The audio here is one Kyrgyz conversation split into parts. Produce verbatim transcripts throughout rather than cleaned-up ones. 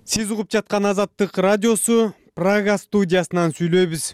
Сиз угуп жаткан Азаттык радиосу Прага студиясынан сүйлөйбүз.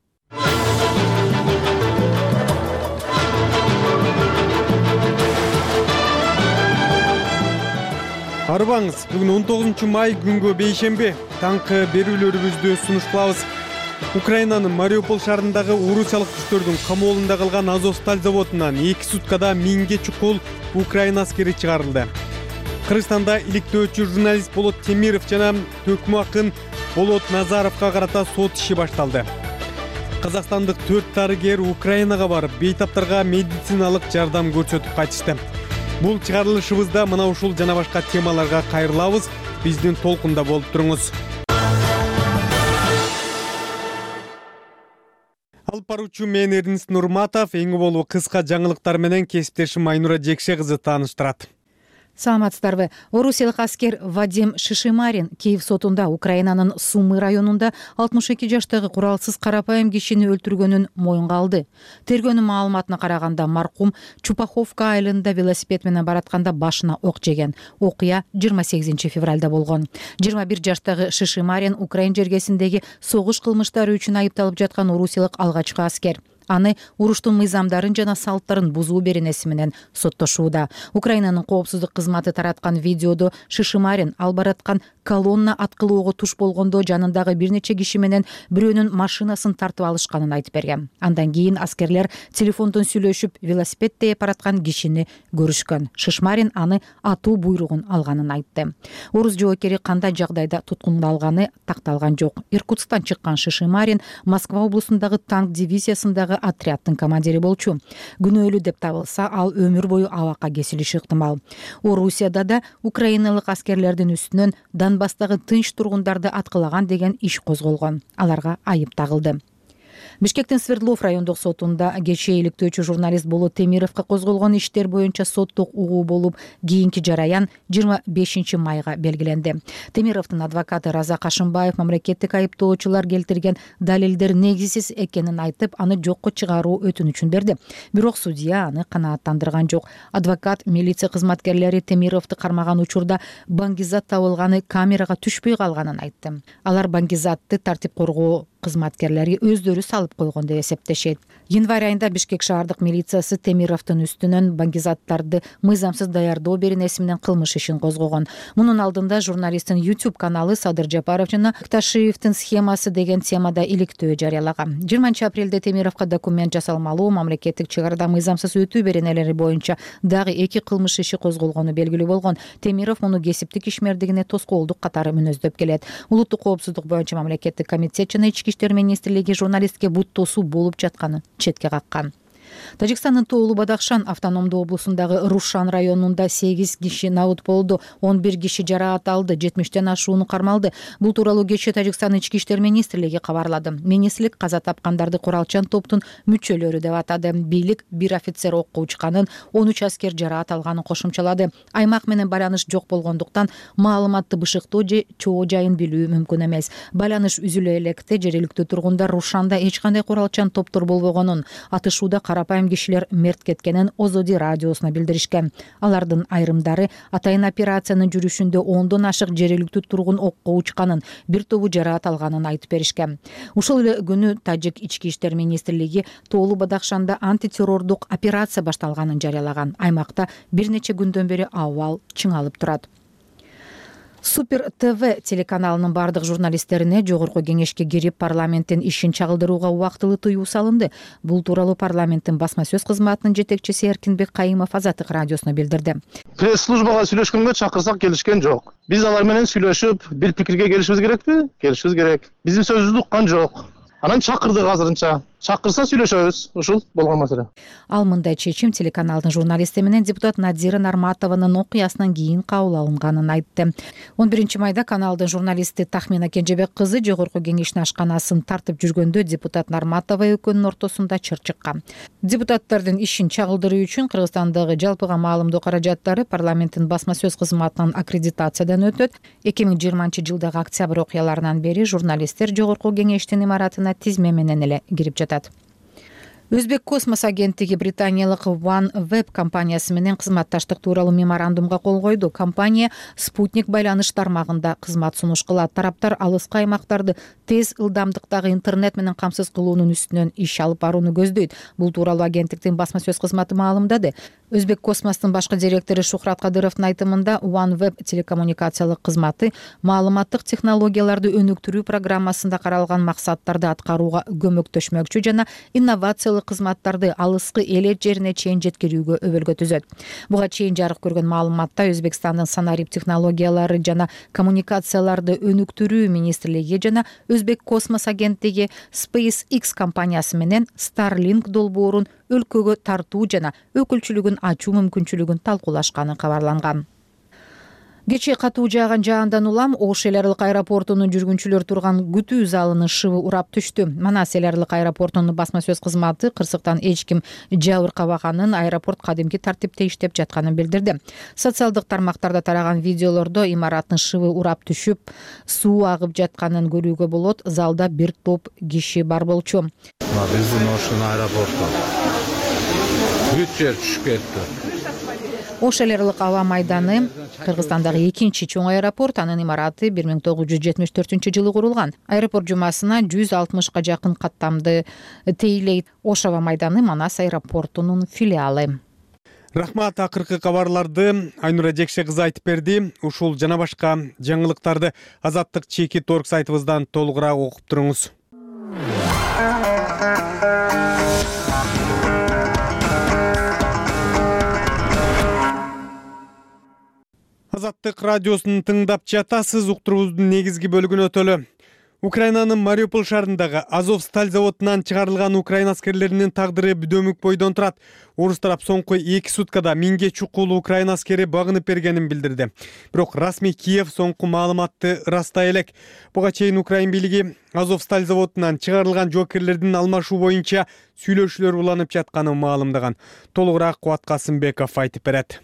Арбаңыз, бүгүн он тогузунчу май күнгө бейшемби таңкы берүүлөрүбүздү сунуш кылабыз. Украинанын Мариуполь шаарындагы орусиялык күчтөрдүн камоолунда калган Азовсталь заводунан эки суткада миңге чукул Украина аскери чыгарылды. Кыргызстанда иликтөөчү журналист Болот Темиров жана төкмө акын Болот Назаровго карата сот иши башталды. Казакстандык төрт дарыгер Украинага барып, бейтаптарга медициналык жардам көрсөтүп кайтышты. Бул чыгарылышыбызда мына ушул жана башка темаларга кайрылабыз. Биздин толкунда болуп туруңуз. Алып баруучу мен Эрнест Нурматов, эң болуу кыска жаңылыктар менен кесиптешим Айнура Жекше кызы тааныштырат. Саламатсыздарбы. Орусиялык аскер Вадим Шишимарин Киев сотунда Украинанын Сумы районунда алтымыш эки жаштагы куралсыз карапайым кишини өлтүргөнүн моюнга алды. Тергөөнүн маалыматына караганда маркум Чупаховка айылында велосипед менен баратканда башына ок жеген. Окуя жыйырма сегизинчи февралда болгон. жыйырма бир жаштагы Шишимарин Украин жергесиндеги согуш кылмыштары үчүн айыпталып жаткан орусиялык алгачкы аскер. Аны уруштун мыйзамдарын жана салттарын бузуу беренеси менен соттошууда. Украинанын коопсуздук кызматы тараткан видеодо Шишимарин ал бараткан колонна аткылоого туш болгондо жанындагы бир нече киши менен бирөөнүн машинасын тартып алышканын айтып берген. Андан кийин аскерлер телефондон сүйлөшүп, велосипед тээп бараткан кишини көрүшкөн. Шишимарин аны атуу буйругун алганын айтты. Орус жоокери кандай жагдайда туткундалганы такталган жок. Иркутсктан чыккан Шишимарин Москва облусундагы танк дивизиясындагы отрядтын командири болчу. Күнөөлүү деп табылса, ал өмүр бою абакка кесилиши ыктымал. Орусияда да украиналык аскерлердин үстүнөн Донбасстагы тынч тургундарды аткылаган деген иш козголгон. Аларга айып тагылды. Бишкектин Свердлов райондук сотунда кечээ иликтөөчү журналист Болот Темировго козголгон иштер боюнча соттук угуу болуп, кийинки жараян жыйырма бешинчи майга белгиленди. Темировдун адвокаты Раза Кашымбаев мамлекеттик айыптоочулар келтирген далилдер негизсиз экенин айтып, аны жокко чыгаруу өтүнүчүн берди. Бирок судья аны канааттандырган жок. Адвокат милиция кызматкерлери Темировду кармаган учурда баңгизат табылганы камерага түшпөй калганын айтты. Алар баңгизатты тартип коргоо кызматкерлери өздөрү салып койгон деп эсептешет. Январь айында Бишкек шаардык милициясы Темировдун үстүнөн баңгизаттарды мыйзамсыз даярдоо беренеси менен кылмыш ишин козгогон. Мунун алдында журналисттин YouTube каналы Садыр Жапаров жана Ташиевдин схемасы деген темада иликтөө жарыялаган. жыйырманчы апрелде Темировго документ жасалмалуу мамлекеттик чек арада мыйзамсыз өтүү беренелери боюнча дагы эки кылмыш иши козголгону белгилүү болгон. Темиров муну кесиптик ишмердигине тоскоолдук катары мүнөздөп келет. Улуттук коопсуздук боюнча мамлекеттик комитет жана Ички иштер министрлиги журналистке бут тосуу болуп жатканын четке каккан. Тажикстандын Тоолу Бадахшан автономдуу облусундагы Рушан районунда сегиз киши набыт болду, он бир киши жараат алды, жетимиштен ашууну кармалды. Бул тууралуу кечээ Тажикстандын Ички иштер министрлиги кабарлады. Министрлик каза тапкандарды куралчан топтун мүчөлөрү деп атады. Бийлик бир офицер окко учканын, он үч аскер жараат алганын кошумчалады. Аймак менен байланыш жок болгондуктан маалыматты бышыктоо же чоо жайын билүү мүмкүн эмес. Байланыш үзүлө электе жергиликтүү тургундар Рушанда эч кандай куралчан топтор болбогонун, атышууда карапайым кишилер мерт кеткенин Озоди радиосуна билдиришкен. Алардын айрымдары атайын операциянын жүрүшүндө ондон ашык жергиликтүү тургун окко учканын, бир тобу жараат алганын айтып беришкен. Ушул эле күнү Тажик ички иштер министрлиги Тоолу Бадахшанда антитеррордук операция башталганын жарыялаган. Аймакта бир нече күндөн бери абал чыңалып турат. Супер ТВ телеканалынын бардык журналисттерине жогорку кеңешке кирип парламенттин ишин чагылдырууга убактылуу тыюу салынды. Бул тууралуу парламенттин басма сөз кызматынын жетекчиси Эркинбек Кайымов Азаттык радиосуна билдирди. Пресс-службага сүйлөшкөнгө чакырсак келишкен жок. Биз алар менен сүйлөшүп, бир пикирге келишибиз керекпи? Келишибиз керек. Биздин сөзүбүздү уккан жок. Анан чакырдык азырынча. Чакырса сүйлөшөбүз. Ушул болгон маселе. Ал мындай чечим телеканалдын журналисти менен депутат Надира Нарматованын окуясынан кийин кабыл алынганын айтты. он биринчи майда каналдын журналисти Тахмина Кенжебек кызы жогорку кеңештин ашканасын тартып жүргөндө депутат Нарматова экөөнүн ортосунда чыр чыккан. Депутаттардын ишин чагылдыруу үчүн Кыргызстандагы жалпыга маалымдоо каражаттары парламенттин басма сөз кызматынан аккредитациядан өтөт. эки миң жыйырманчы жылдагы октябрь окуяларынан бери журналисттер жогорку кеңештин имаратына тизме менен эле кирип жатат. Өзбек космос агенттиги британиялык OneWeb компаниясы менен кызматташтык тууралуу меморандумга кол койду. Компания спутник байланыш тармагында кызмат сунуш кылат. Тараптар алыскы аймактарды тез ылдамдыктагы интернет менен камсыз кылуунун үстүнөн иш алып барууну көздөйт. Бул тууралуу агенттиктин басма сөз кызматы маалымдады. Өзбек космостун башкы директору Шухрат Кадыровдун айтымында OneWeb телекоммуникациялык кызматы маалыматтык технологияларды өнүктүрүү программасында каралган максаттарды аткарууга көмөктөшмөкчү жана инновациялык кызматтарды алыскы элет жерине чейин жеткирүүгө өбөлгө түзөт. Буга чейин жарык көргөн маалыматта Өзбекстандын санарип технологиялары жана коммуникацияларды өнүктүрүү министрлиги жана Өзбек космос агенттиги SpaceX компаниясы менен Starlink долбоорун өлкөгө тартуу жана өкүлчүлүгүн ачуу мүмкүнчүлүгүн талкуулашканы кабарланган. Кечээ катуу жааган жаандан улам Ош эл аралык аэропортунун жүргүнчүлөр турган күтүү залыны шыбы урап түштү. Манас эл аралык аэропортунун басма сөз кызматы кырсыктан эч ким жабыркабаганын, аэропорт кадимки тартипте иштеп жатканын билдирди. Социалдык тармактарда тараган видеолордо имараттын шыбы урап түшүп, суу агып жатканын көрүүгө болот. Залда бир топ киши бар болчу. Биздин Оштун аэропорту бүт жер түшүп кетти. Ош эл аралык аба майданы Кыргызстандагы экинчи чоң аэропорт, анын имараты бир миң тогуз жүз жетимиш төртүнчү жылы курулган. Аэропорт жумасына жүз алтымышка жакын каттамды тейлейт. Ош аба майданы Манас аэропортунун филиалы. Рахмат, акыркы кабарларды Айнура Жекше кызы айтып берди. Ушул жана башка жаңылыктарды Азаттык чеки торг сайтыбыздан толугураак окуп туруңуз. Азаттык радиосун тыңдап жатасыз. Уктуруубуздун негизги бөлүгүнө өтөлү. Украинанын Мариуполь шаарындагы Азовсталь заводунан чыгарылган украин аскерлеринин тагдыры бүдөмүк бойдон турат. Орус тарап соңку эки суткада миңге чукул украин аскери багынып бергенин билдирди. Бирок расмий Киев соңку маалыматты ырастай элек. Буга чейин Украин бийлиги Азовсталь заводунан чыгарылган жоокерлердин алмашуу боюнча сүйлөшүүлөр уланып жатканын маалымдаган. Толугураак Кубат Касымбеков айтып берет.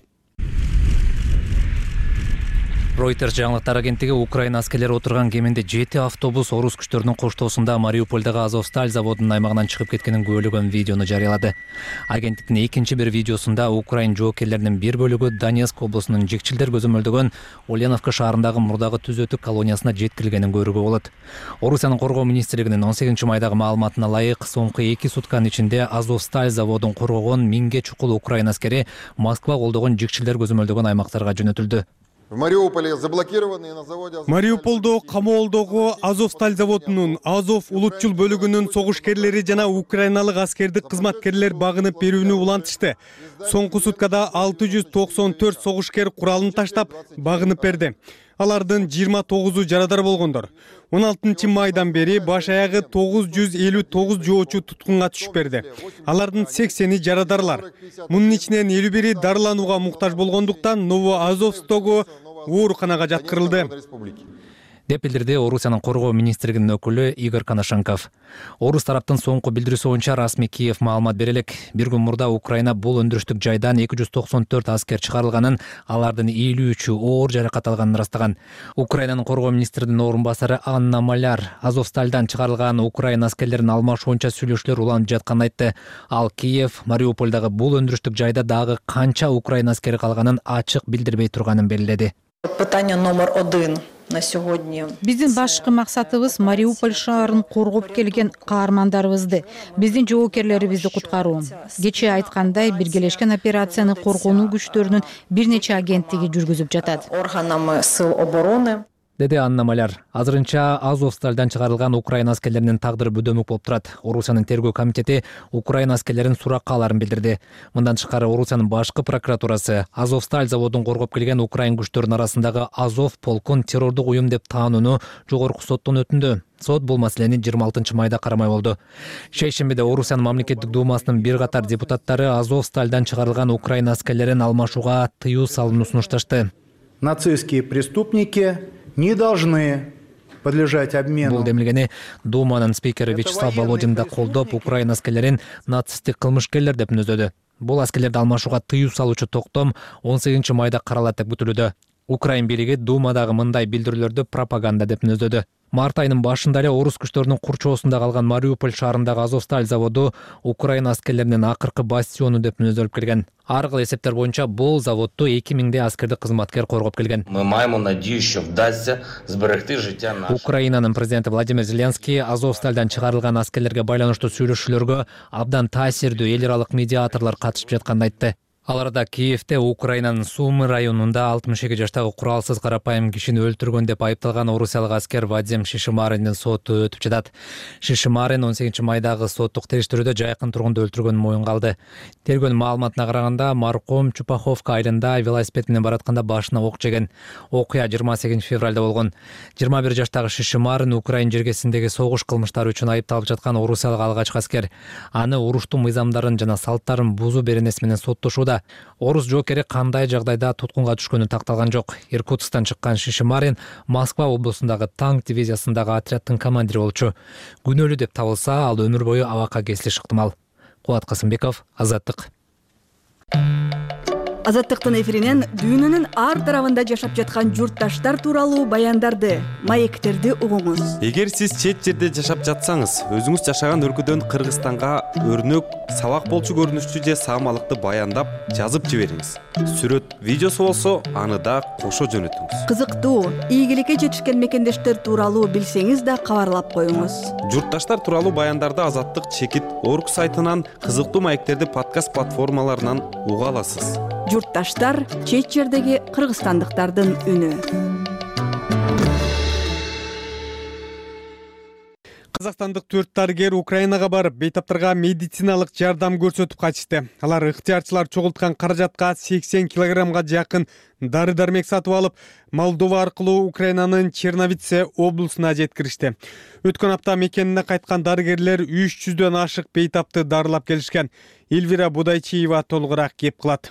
Reuters жаңылыктар агенттиги Украина аскерлери отурган кеминде жети автобус орус күчтөрүнүн коштоосунда Мариупольдагы Азовсталь заводунун аймагынан чыгып кеткенин күбөлөгөн видеону жарыялады. Агенттиктин экинчи бир видеосунда Украин жоокерлеринин бир бөлүгү Донецк облусунун жекчилдер көзөмөлдөгөн Ульяновка шаарындагы мурдагы түзөтүк колониясына жеткирилгенин көрүүгө болот. Орусиянын коргоо министрлигинин он сегизинчи майдагы маалыматына ылайык, соңку эки сутканын ичинде Азовсталь заводун коргогон миңге чукул Украин аскери Москва колдогон жекчилдер көзөмөлдөгөн аймактарга жөнөтүлдү. Мариуполдо камоолдогу Азовсталь заводунун Азов улутчул бөлүгүнүн согушкерлери жана украиналык аскердик кызматкерлер багынып берүүнү улантышты. Соңку суткада алты жүз токсон төрт согушкер куралын таштап багынып берди. Алардын жыйырма тогузу жарадар болгондор. он алтынчы майдан бери баш аягы тогуз жүз элүү тогуз жоочу туткунга түшүп берди. Алардын сексени жарадарлар. Мунун ичинен элүү бири дарыланууга муктаж болгондуктан Новоазовстогу ооруканага жаткырылды, деп билдирди Орусиянын коргоо министрлигинин өкүлү Игорь Коношенков. Орус тараптын соңку билдирүүсү боюнча расмий Киев маалымат бере элек. Бир күн мурда Украина бул өндүрүштүк жайдан эки жүз токсон төрт аскер чыгарылганын, алардын элүү үчү оор жаракат алганын ырастаган. Украинанын коргоо министринин орун басары Анна Маляр Азовстальдан чыгарылган украин аскерлерин алмашуунча сүйлөшүүлөр уланып жатканын айтты. Ал Киев Мариупольдагы бул өндүрүштүк жайда дагы канча украин аскери калганын ачык билдирбей турганын белгиледи. Питание номер один на сегодня. Биздин башкы максатыбыз Мариуполь шаарын коргоп келген каармандарыбызды, биздин жоокерлерибизди куткаруу. Кечээ айткандай, биргелешкен операцияны коргонуу күчтөрүнүн бир нече агенттиги жүргүзүп жатат. Органами сил обороны. Деди Анна Маляр. Азырынча Азовстальдан чыгарылган украин аскерлеринин тагдыры бүдөмүк болуп турат. Орусиянын тергөө комитети украин аскерлерин суракка аларын билдирди. Мындан тышкары Орусиянын башкы прокуратурасы Азовсталь заводун коргоп келген украин күчтөрүнүн арасындагы Азов полкун террордук уюм деп таанууну жогорку соттон өтүндү. Сот бул маселени жыйырма алтынчы майда карамай болду. Шейшембиде Орусиянын мамлекеттик думасынын бир катар депутаттары Азовстальдан чыгарылган украин аскерлерин алмашууга тыюу салууну сунушташты. Нацистские преступники не должны подлежать обмену. Бул демилгени Думанын спикери Вячеслав Володин да колдоп, украин аскерлерин нацисттик кылмышкерлер деп мүнөздөдү. Бул аскерлерди алмашууга тыюу салуучу токтом он сегизинчи майда каралат деп күтүлүүдө. Украин бийлиги Думадагы мындай билдирүүлөрдү пропаганда деп мүнөздөдү. Март айынын башында эле орус күчтөрүнүн курчоосунда калган Мариуполь шаарындагы Азовсталь заводу Украина аскерлеринин акыркы бастиону деп мүнөздөлүп келген. Ар кыл эсептер боюнча бул заводду эки миңдей аскердик кызматкер коргоп келген. Ми маємо надію, що вдасться зберегти життя наших. Украинанын президенти Владимир Зеленский Азовстальдан чыгарылган аскерлерге байланыштуу сүйлөшүүлөргө абдан таасирдүү эл аралык медиаторлор катышып жатканын айтты. Аларда Киевте Украинанын Сумы районунда алтымыш эки жаштагы куралсыз карапайым кишини өлтүргөн деп айыпталган орусиялык аскер Вадим Шишимаринин соту өтүп жатат. Шишимарин он сегизинчи майдагы соттук териштирүүдө жайкын тургунду өлтүргөнүн моюнга алды. Тергөөнүн маалыматына караганда маркум Чупаховка айылында велосипед менен баратканда башына ок жеген. Окуя жыйырма сегизинчи февралда болгон. жыйырма бир жаштагы Шишимарин Украин жергесиндеги согуш кылмыштары үчүн айыпталып жаткан орусиялык алгачкы аскер. Аны уруштун мыйзамдарын жана салттарын бузуу беренеси менен соттошууда. Орус жоокери кандай жагдайда туткунга түшкөнү такталган жок. Иркутсктан чыккан Шишимарин Москва облусундагы танк дивизиясындагы отряддын командири болчу. Күнөөлүү деп табылса, ал өмүр бою абакка кесилиши ыктымал. Кубат Касымбеков, Азаттык. Азаттыктын эфиринен дүйнөнүн ар тарабында жашап жаткан журтташтар тууралуу баяндарды, маектерди угуңуз. Эгер сиз чет жерде жашап жатсаңыз, өзүңүз жашаган өлкөдөн Кыргызстанга өрнөк, сабак болчу көрүнүштүү же саамалыкты баяндап, жазып жибериңиз. Сүрөт, видеосу болсо, аны да кошо жөнөтүңүз. Кызыктуу, ийгиликке жетишкен мекендештер тууралуу билсеңиз да кабарлап коюңуз. Журтташтар тууралуу баяндарды Азаттык чекит орг сайтынан, кызыктуу маектерди подкаст платформаларынан уга аласыз. Журтташтар чет жердеги кыргызстандыктардын үнү. Казакстандык төрт дарыгер Украинага барып, бейтаптарга медициналык жардам көрсөтүп кайтышты. Алар ыктыярчылар чогулткан каражатка сексен килограммга жакын дары-дармек сатып алып, Молдова аркылуу Украинанын Черновице облусуна жеткиришти. Өткөн апта мекенине кайткан дарыгерлер үч жүздөн ашык бейтапты дарылап келишкен. Эльвира Будайчиева толугураак кеп кылат.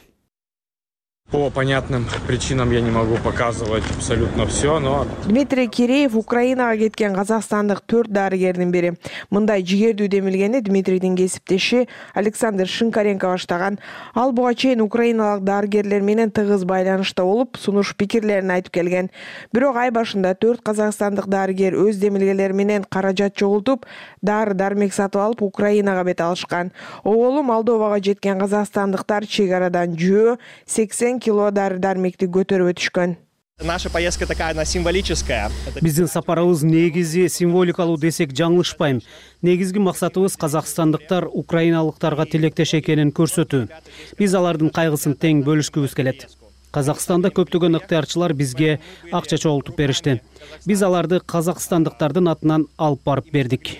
По понятным причинам я не могу показывать абсолютно все, но... Дмитрий Киреев Украинага кеткен казакстандык төрт дарыгердин бири. Мындай жигердүү демилгени Дмитрийдин кесиптеши Александр Шинкаренко баштаган. Ал буга чейин украиналык дарыгерлер менен тыгыз байланышта болуп, сунуш пикирлерин айтып келген. Бирок ай башында төрт казакстандык дарыгер өз демилгелери менен каражат чогултуп, дары-дармек сатып алып Украинага бет алышкан. Оболу Молдовага жеткен казакстандыктар чек арадан жөө, сексен кило дары-дармекти көтөрүп өтүшкөн. Наша поездка такая, она символическая. Биздин сапарыбыз негизи символикалуу десек жаңылышпайм. Негизги максатыбыз казакстандыктар украиналыктарга тилектеш экенин көрсөтүү. Биз алардын кайгысын тең бөлүшкүбүз келет. Казакстанда көптөгөн ыктыярчылар бизге акча чогултуп беришти. Биз аларды казакстандыктардын атынан алып барып бердик.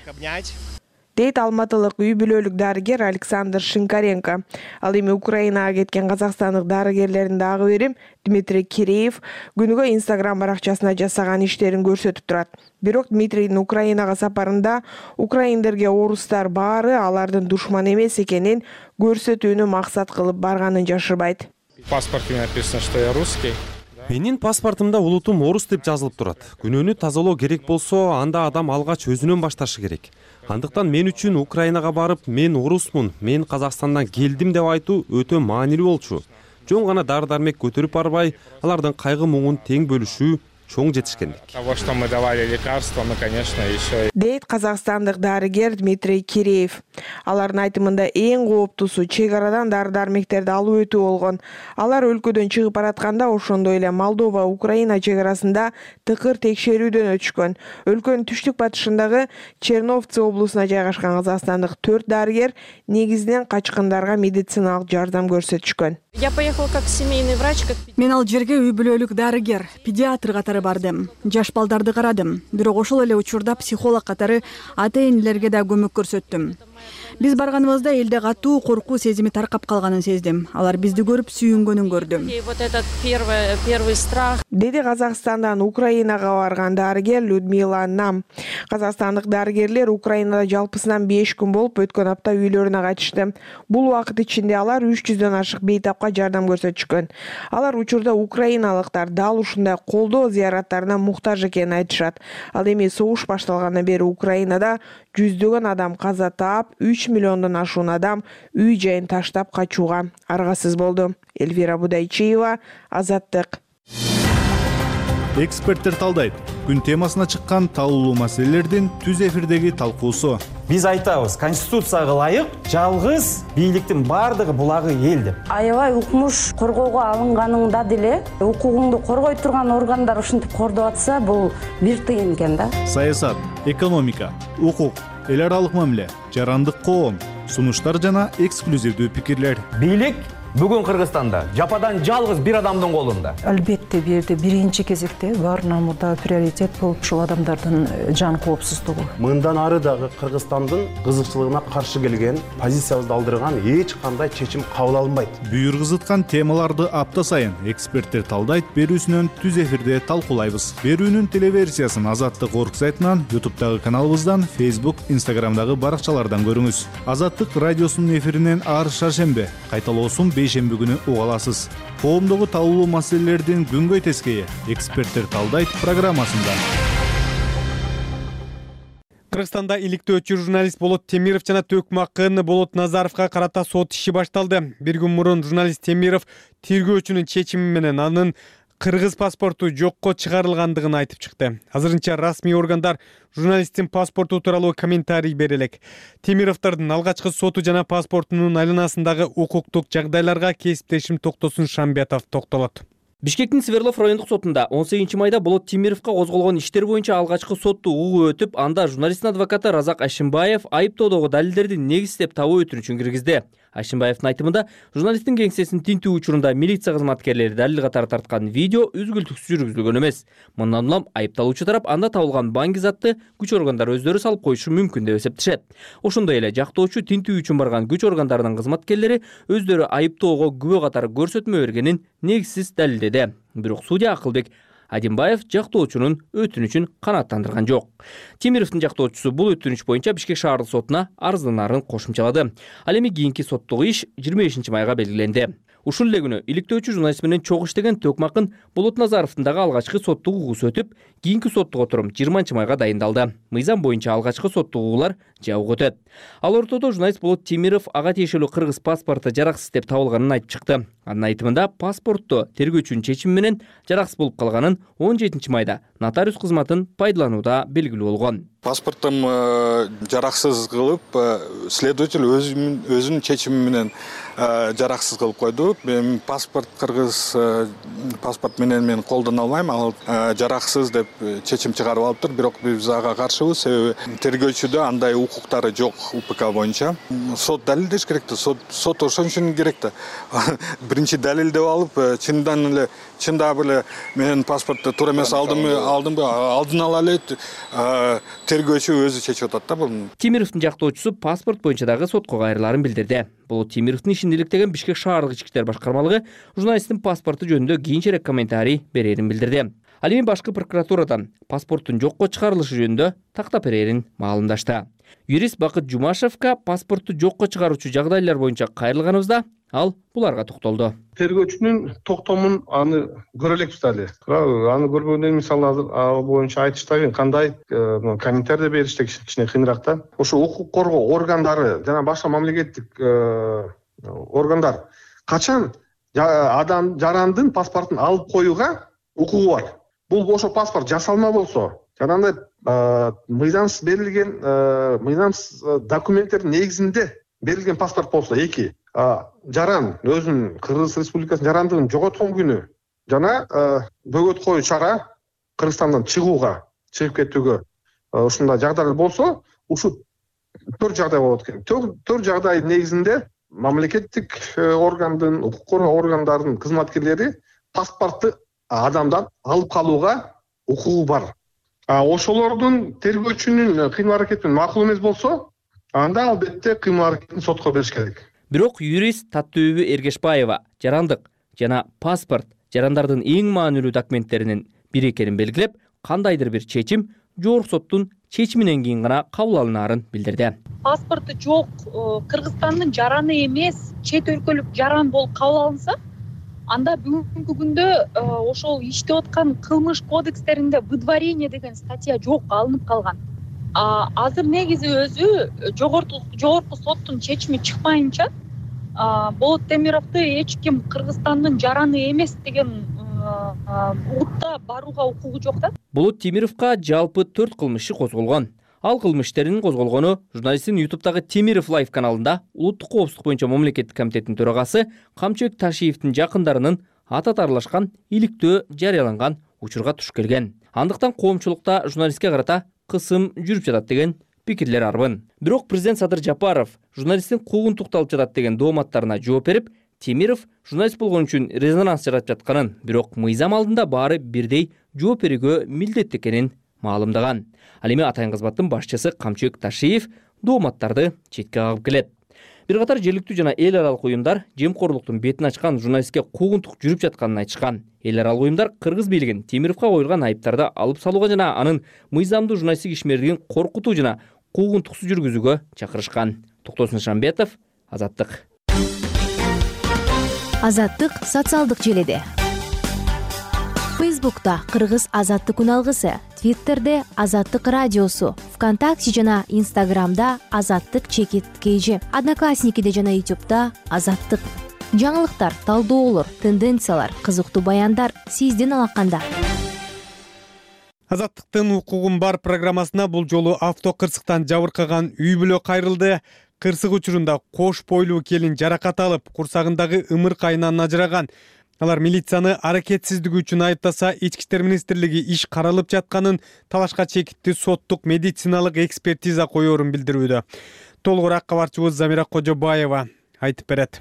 Дейт алматылык үй бүлөлүк дарыгер Александр Шинкаренко. Ал эми Украинага кеткен казакстандык дарыгерлердин дагы бири Дмитрий Киреев күнүгө Инстаграм баракчасына жасаган иштерин көрсөтүп турат. Бирок Дмитрийдин Украинага сапарында украиндерге орустар баары алардын душман эмес экенин көрсөтүүнү максат кылып барганын жашырбайт. В паспорте написано, что я русский. Менин паспортумда улутум орус деп жазылып турат. Күнөөнү тазалоо керек болсо, анда адам алгач өзүнөн башташы керек. Андыктан мен үчүн Украинага барып, мен орусмун, мен Казакстандан келдим деп айтуу өтө маанилүү болчу. Жөн гана дары-дармек көтөрүп барбай, алардын кайгы муңун тең бөлүшүү чоң жетишкендик. Того, что мы давали лекарства, мы, конечно, еще... Дейт казакстандык дарыгер Дмитрий Киреев. Алардын айтымында эң кооптуусу чек арадан дары-дармектерди алып өтүү болгон. Алар өлкөдөн чыгып баратканда ошондой эле Молдова Украина чек арасында тыкыр текшерүүдөн өтүшкөн. Өлкөнүн түштүк батышындагы Черновице облусуна жайгашкан казакстандык төрт дарыгер негизинен качкындарга медициналык жардам көрсөтүшкөн. Я поехала как семейный врач, как... Мен ал жерге үй бүлөлүк дарыгер, педиатр катары бардым. Жаш балдарды карадым. Бирок ошол эле учурда психолог катары ата-энелерге да көмөк көрсөттүм. Биз барганыбызда элде катуу коркуу сезими таркап калганын сездим. Алар бизди көрүп сүйүнгөнүн көрдүм. Вот этот первый, первый страх. Деди Казакстандан Украинага барган дарыгер Людмила Нам. Казакстандык дарыгерлер Украинада жалпысынан беш күн болуп, өткөн апта үйлөрүнө кайтышты. Бул убакыт ичинде алар үч жүздөн ашык бейтапка жардам көрсөтүшкөн. Алар учурда украиналыктар дал ушундай колдоо зыяраттарына муктаж экенин айтышат. Ал эми согуш башталгандан бери Украинада жүздөгөн адам каза таап, үч миллиондон ашуун адам үй жайын таштап качууга аргасыз болду. Эльвира Будайчиева, Азаттык. Эксперттер талдайт. Күн темасына чыккан талуулуу маселелердин түз эфирдеги талкуусу. Биз айтабыз, конституцияга ылайык жалгыз бийликтин бардыгы булагы эл деп. Аябай укмуш коргоого алынганыңда деле укугуңду коргой турган органдар ушинтип кордоп атса, бул бир тыйын экен да. Саясат, экономика, укук, эл аралык мамиле, жарандык коом, сунуштар жана эксклюзивдүү пикирлер. Бийлик бүгүн Кыргызстанда жападан жалгыз бир адамдын колунда. Албетте бул жерде биринчи кезекте баарынан мурда приоритет болуп ушул адамдардын жан коопсуздугу. Мындан ары дагы Кыргызстандын кызыкчылыгына каршы келген, позициябызды алдырган эч кандай чечим кабыл алынбайт. Бүйүр кызыткан темаларды апта сайын эксперттер талдайт берүүсүнөн түз эфирде талкуулайбыз. Берүүнүн телеверсиясын Азаттык орг сайтынан, ютубтагы каналыбыздан, Facebook, Instagramдагы баракчалардан көрүңүз. Азаттык радиосунун эфиринен ар шаршембе, кайталоосун бейшемби күнү уга аласыз. Коомдогу талуулуу маселелердин күнгөй тескейи эксперттер талдайт программасында. Кыргызстанда иликтөөчү журналист Болот Темиров жана Төкмакын Болот Назаровго карата сот иши башталды. Бир күн мурун журналист Темиров тергөөчүнүн чечими менен анын кыргыз паспорту жокко чыгарылгандыгын айтып чыкты. Азырынча расмий органдар журналисттин паспорту тууралуу комментарий бере элек. Темировдордун алгачкы соту жана паспортунун айланасындагы укуктук жагдайларга кесиптешим Токтосун Шамбетов токтолот. Бишкектин Свердлов райондук сотунда он сегизинчи майда Болот Темировго козголгон иштер боюнча алгачкы сотту угуп өтүп, анда журналисттин адвокаты Разак Ашимбаев айыптоодогу далилдерди негиздеп табуу өтүнүчүн киргизди. Ашимбаевдин айтымында, журналисттин кеңсесин тинтүү учурунда милиция кызматкерлери далил катары тарткан видео үзгүлтүксүз жүргүзүлгөн эмес. Мындан улам айыпталуучу тарап анда табылган банги затты күч органдары өздөрү салып коюшу мүмкүн деп эсептешет. Ошондой эле жактоочу тинтүү үчүн барган күч органдарынын кызматкерлери өздөрү айыптоого күбө катары көрсөтмө бергенин негизсиз далилдеди. Бирок судья Акылбек Адимбаев жактоочунун өтүнүчүн канааттандырган жок. Темировдун жактоочусу бул өтүнүч боюнча Бишкек шаардык сотуна арызданарын кошумчалады. Ал эми кийинки соттук иш жыйырма бешинчи майга белгиленди. Ушул эле күнү иликтөөчү журналист менен чогуу иштеген Төкмакын Болот Назаровдун дагы алгачкы соттук угуусу өтүп, кийинки соттук отурум жыйырманчы майга дайындалды. Мыйзам боюнча алгачкы соттук угуулар жабык өтөт. Ал ортодо журналист Болот Темиров ага тиешелүү кыргыз паспорту жараксыз деп табылганын айтып чыкты. Анын айтымында паспортту тергөөчүнүн чечими менен жараксыз болуп калганын он жетинчи майда нотариус кызматын пайдаланууда белгилүү болгон. Паспортум жараксыз кылып, следователь өзүнүн чечими менен жараксыз кылып койду. Мен паспорт кыргыз паспорт менен мен колдоно албайм, ал жараксыз деп чечим чыгарып алыптыр. Бирок биз ага каршыбыз, себеби тергөөчүдө андай укуктары жок УПК боюнча. Сот далилдеш керек да, сот сот ошон үчүн керек да. Биринчи далилдеп алып, чындан эле чында эле менин паспорту туура эмес алдымбы, алдымбы, алдын ала эле тергөөчү өзү чечип атат да бул. Темировдун жактоочусу паспорт боюнча дагы сотко кайрыларын билдирди. Бул Темировдун ишин иликтеген Бишкек шаардык ички иштер башкармалыгы журналисттин паспорту жөнүндө кийинчерээк комментарий берерин билдирди. Ал эми башкы прокуратурадан паспорттун жокко чыгарылышы жөнүндө тактап берерин маалымдашты. Юрист Бакыт Жумашевка паспортту жокко чыгаруучу жагдайлар боюнча кайрылганыбызда ал буларга токтолду. Тергөөчүнүн токтомун аны көрө элекпиз дали. Аны көрбөгөндөн мисалы азыр ал боюнча айтыштагы кандай комментарий бериште кичине кыйыныраак да. Ошо укук коргоо органдары жана башка мамлекеттик органдар качан адам жарандын паспортун алып коюуга укугу бар. Бул ошо паспорт жасалма болсо, жанагындай мыйзамсыз берилген мыйзамсыз документтердин негизинде берилген паспорт болсо, эки жаран өзүнүн Кыргыз Республикасынын жарандыгын жоготкон күнү жана бөгөт коюу чара Кыргызстандан чыгууга, чыгып кетүүгө ушундай жагдайлар болсо, ушул төрт жагдай болот экен. Төрт жагдай негизинде мамлекеттик органдын, укук коргоо органдарынын кызматкерлери паспортты адамдан алып калууга укугу бар. Ошолордун тергөөчүнүн кыймыл аракети макул эмес болсо, анда албетте кыймыл аракетин сотко бериш керек. Бирок юрист Таттөбү Эргешбаева жарандык жана паспорт жарандардын эң маанилүү документтеринин бири экенин белгилеп, кандайдыр бир чечим жогорку соттун чечиминен кийин гана кабыл алынаарын билдирди. Паспорту жок Кыргызстандын жараны эмес, чет өлкөлүк жаран болуп кабыл алынса, анда бүгүнкү күндө ошол иштеп аткан кылмыш кодекстеринде выдворение деген статья жок, алынып калган. Азыр негизи өзү жогорку жогорку соттун чечими чыкпайынча Болот Темировду эч ким Кыргызстандын жараны эмес деген утта барууга укугу жок да. Болот Темировго жалпы төрт кылмыш иши козголгон. Ал кылмыш иштеринин козголгону журналисттин ютубтагы Темиров Лайв каналында улуттук коопсуздук боюнча мамлекеттик комитеттин төрагасы Камчыбек Ташиевдин жакындарынын атат аралашкан иликтөө жарыяланган учурга туш келген. Андыктан коомчулукта журналистке карата кысым жүрүп жатат деген пикирлер арбын. Бирок президент Садыр Жапаров журналисттин куугун тукталып жатат деген дооматтарына жооп берип, Темиров журналист болгон үчүн резонанс жаратып жатканын, бирок мыйзам алдында баары бирдей жооп берүүгө милдеттүү экенин маалымдаган. Ал эми атайын кызматтын башчысы Камчыбек Ташиев дооматтарды четке кагып келет. Бир катар жергиликтүү жана эл аралык уюмдар жемкорлуктун бетин ачкан журналистке куугунтук жүрүп жатканын айтышкан. Эл аралык уюмдар кыргыз бийлигин Темировго коюлган айыптарды алып салууга жана анын мыйзамдуу журналисттик ишмердигин коркутуу жана куугунтуксуз жүргүзүүгө чакырышкан. Токтосун Шамбетов, Азаттык. Азаттык социалдык желеде. Фейсбукта Кыргыз Азаттык үналгысы, Твиттерде Азаттык радиосу, ВКонтакте жана Инстаграмда Азаттык чекит кейжи, Одноклассникиде жана Ютубта Азаттык. Жаңылыктар, талдоолор, тенденциялар, кызыктуу баяндар сиздин алаканда. Азаттыктын укугун бар программасына бул жолу авто кырсыктан жабыркаган үй бүлө кайрылды. Кырсык учурунда кош бойлуу келин жаракат алып, курсагындагы ымыр кайынан ажыраган. Алар милицияны аракетсиздиги үчүн айыптаса, Ички иштер министрлиги иш каралып жатканын, талашка чекиттүү соттук медициналык экспертиза коёрун билдирүүдө. Толугураак кабарчыбыз Замира Кожобаева айтып берет.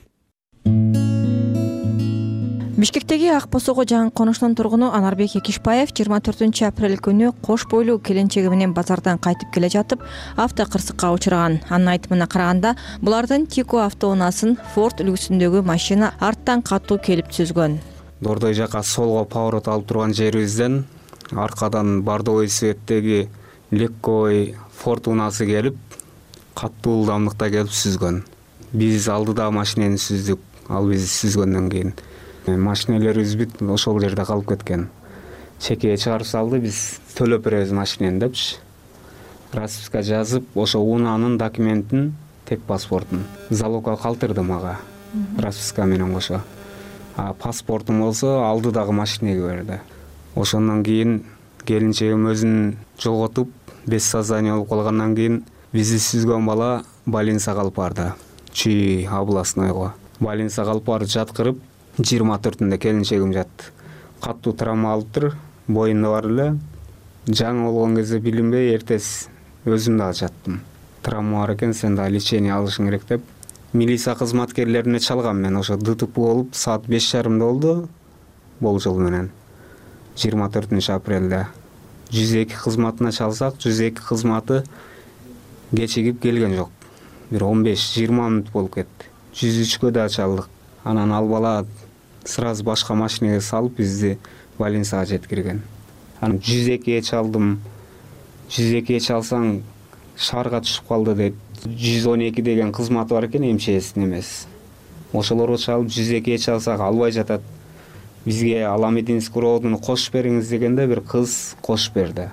Бишкектеги Ак Босого жаңы конуштун тургуну Анарбек Экишбаев жыйырма төртүнчү апрель күнү кош бойлуу келинчеги менен базардан кайтып келе жатып, авто кырсыкка учураган. Анын айтымына караганда, булардын Тико автоунаасын Форд үлгүсүндөгү машина арттан катуу келип түзгөн. Дордой жака солго поворот алып турган жерибизден аркадан бардовый светтеги легковой Форд унаасы келип, катуу ылдамдыкта келип сүзгөн. Биз алдыда машинени сүздүк, ал бизди сүзгөндөн кийин машинелерибиз бүт ошол жерде калып кеткен. Чекеге чыгарып салды, биз төлөп беребиз машинени депчи. Расписка жазып, ошо унаанын документин, тек паспортун залогко калтырды мага. Расписка менен кошо. А паспортум болсо алдыдагы машинеге берди. Ошондон кийин келинчегим өзүн жоготуп, без сознания болуп калгандан кийин бизди сүзгөн бала больницага алып барды. Чүй областнойго. Больницага алып барып жаткырып, жыйырма төртүндө келинчегим жатты. Каттуу травма алыптыр, боюнда бар эле. Жаңы болгон кезде билинбей, эртеси өзүм да жаттым. Травма бар экен, сен да лечение алышың керек деп. Милиция кызматкерлерине чалгам мен, ошо ДТП болуп, саат беш жарымда болду, болжол менен. жыйырма төртүнчү апрелде. жүз эки кызматына чалсак, жүз эки кызматы кечигип келген жок. Бир он беш жыйырма мүнөт болуп кетти. жүз үчкө да чалдык. Анан ал бала сразу башка машинеге салып бизди больницага жеткирген. Анан жүз экиге чалдым. жүз экиге чалсаң шаарга түшүп калды дейт. жүз он эки деген кызматы бар экен, эмчесин эмес. Ошолорго чалып жүз экиге чалсак албай жатат. Бизге Аламединский роодуну кошуп бериңиз дегенде бир кыз кошуп берди.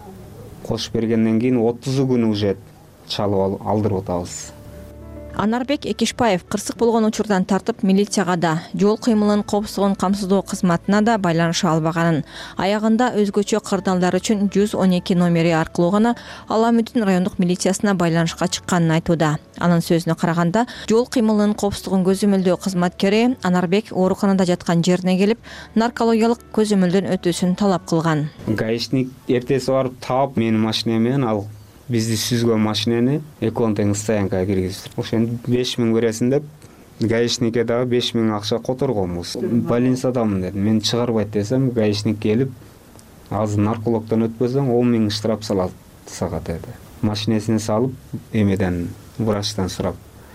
Кошуп бергенден кийин отуз күн уже чалып алдырып атабыз. Анарбек Экишбаев кырсык болгон учурдан тартып милицияга да, жол кыймылын коопсуздугун камсыздоо кызматына да байланыша албаганын, аягында өзгөчө кырдаалдар үчүн жүз он эки номери аркылуу гана Аламүдүн райондук милициясына байланышка чыкканын айтууда. Анын сөзүнө караганда, жол кыймылынын коопсуздугун көзөмөлдөө кызматкери Анарбек ооруканада жаткан жерине келип, наркологиялык көзөмөлдөн өтүүсүн талап кылган. Гаишник эртеси барып таап, менин машинем менен ал бизди сүзгөн машинени экөөнү тең стоянкага киргизди. Ошон беш миң бересиң деп, гаишникке дагы беш миң акча которгонбуз. Больницадамын дедим. Мен чыгарбайт десем, гаишник келип, азыр наркологдон өтпөсөң он миң штраф салат сага деди. Машинесине салып, эмеден, врачтан сурап,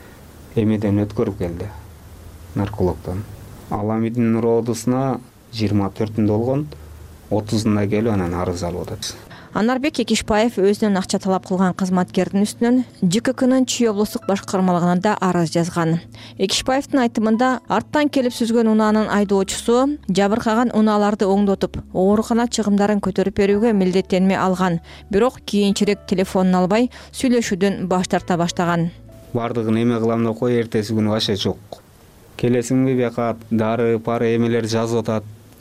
эмеден өткөрүп келди наркологдон. Аламидин роодусуна жыйырма төртүндө болгон, отузунда келип анан арыз алып атат. Анарбек Экишбаев өзүнүн акча талап кылган кызматкердин үстүнөн ЖККнын Чүй облустук башкармалыгына да арыз жазган. Экишбаевдин айтымында, арттан келип сүзгөн унаанын айдоочусу жабыркаган унааларды оңдотуп, оорукана чыгымдарын көтөрүп берүүгө милдеттенме алган, бирок кийинчерээк телефонун албай, сүйлөшүүдөн баш тарта баштаган. Бардыгын эме кылам деп кой, эртеси күнү вообще жок. Келесиңби бияка дары, пары эмелер жазып атат.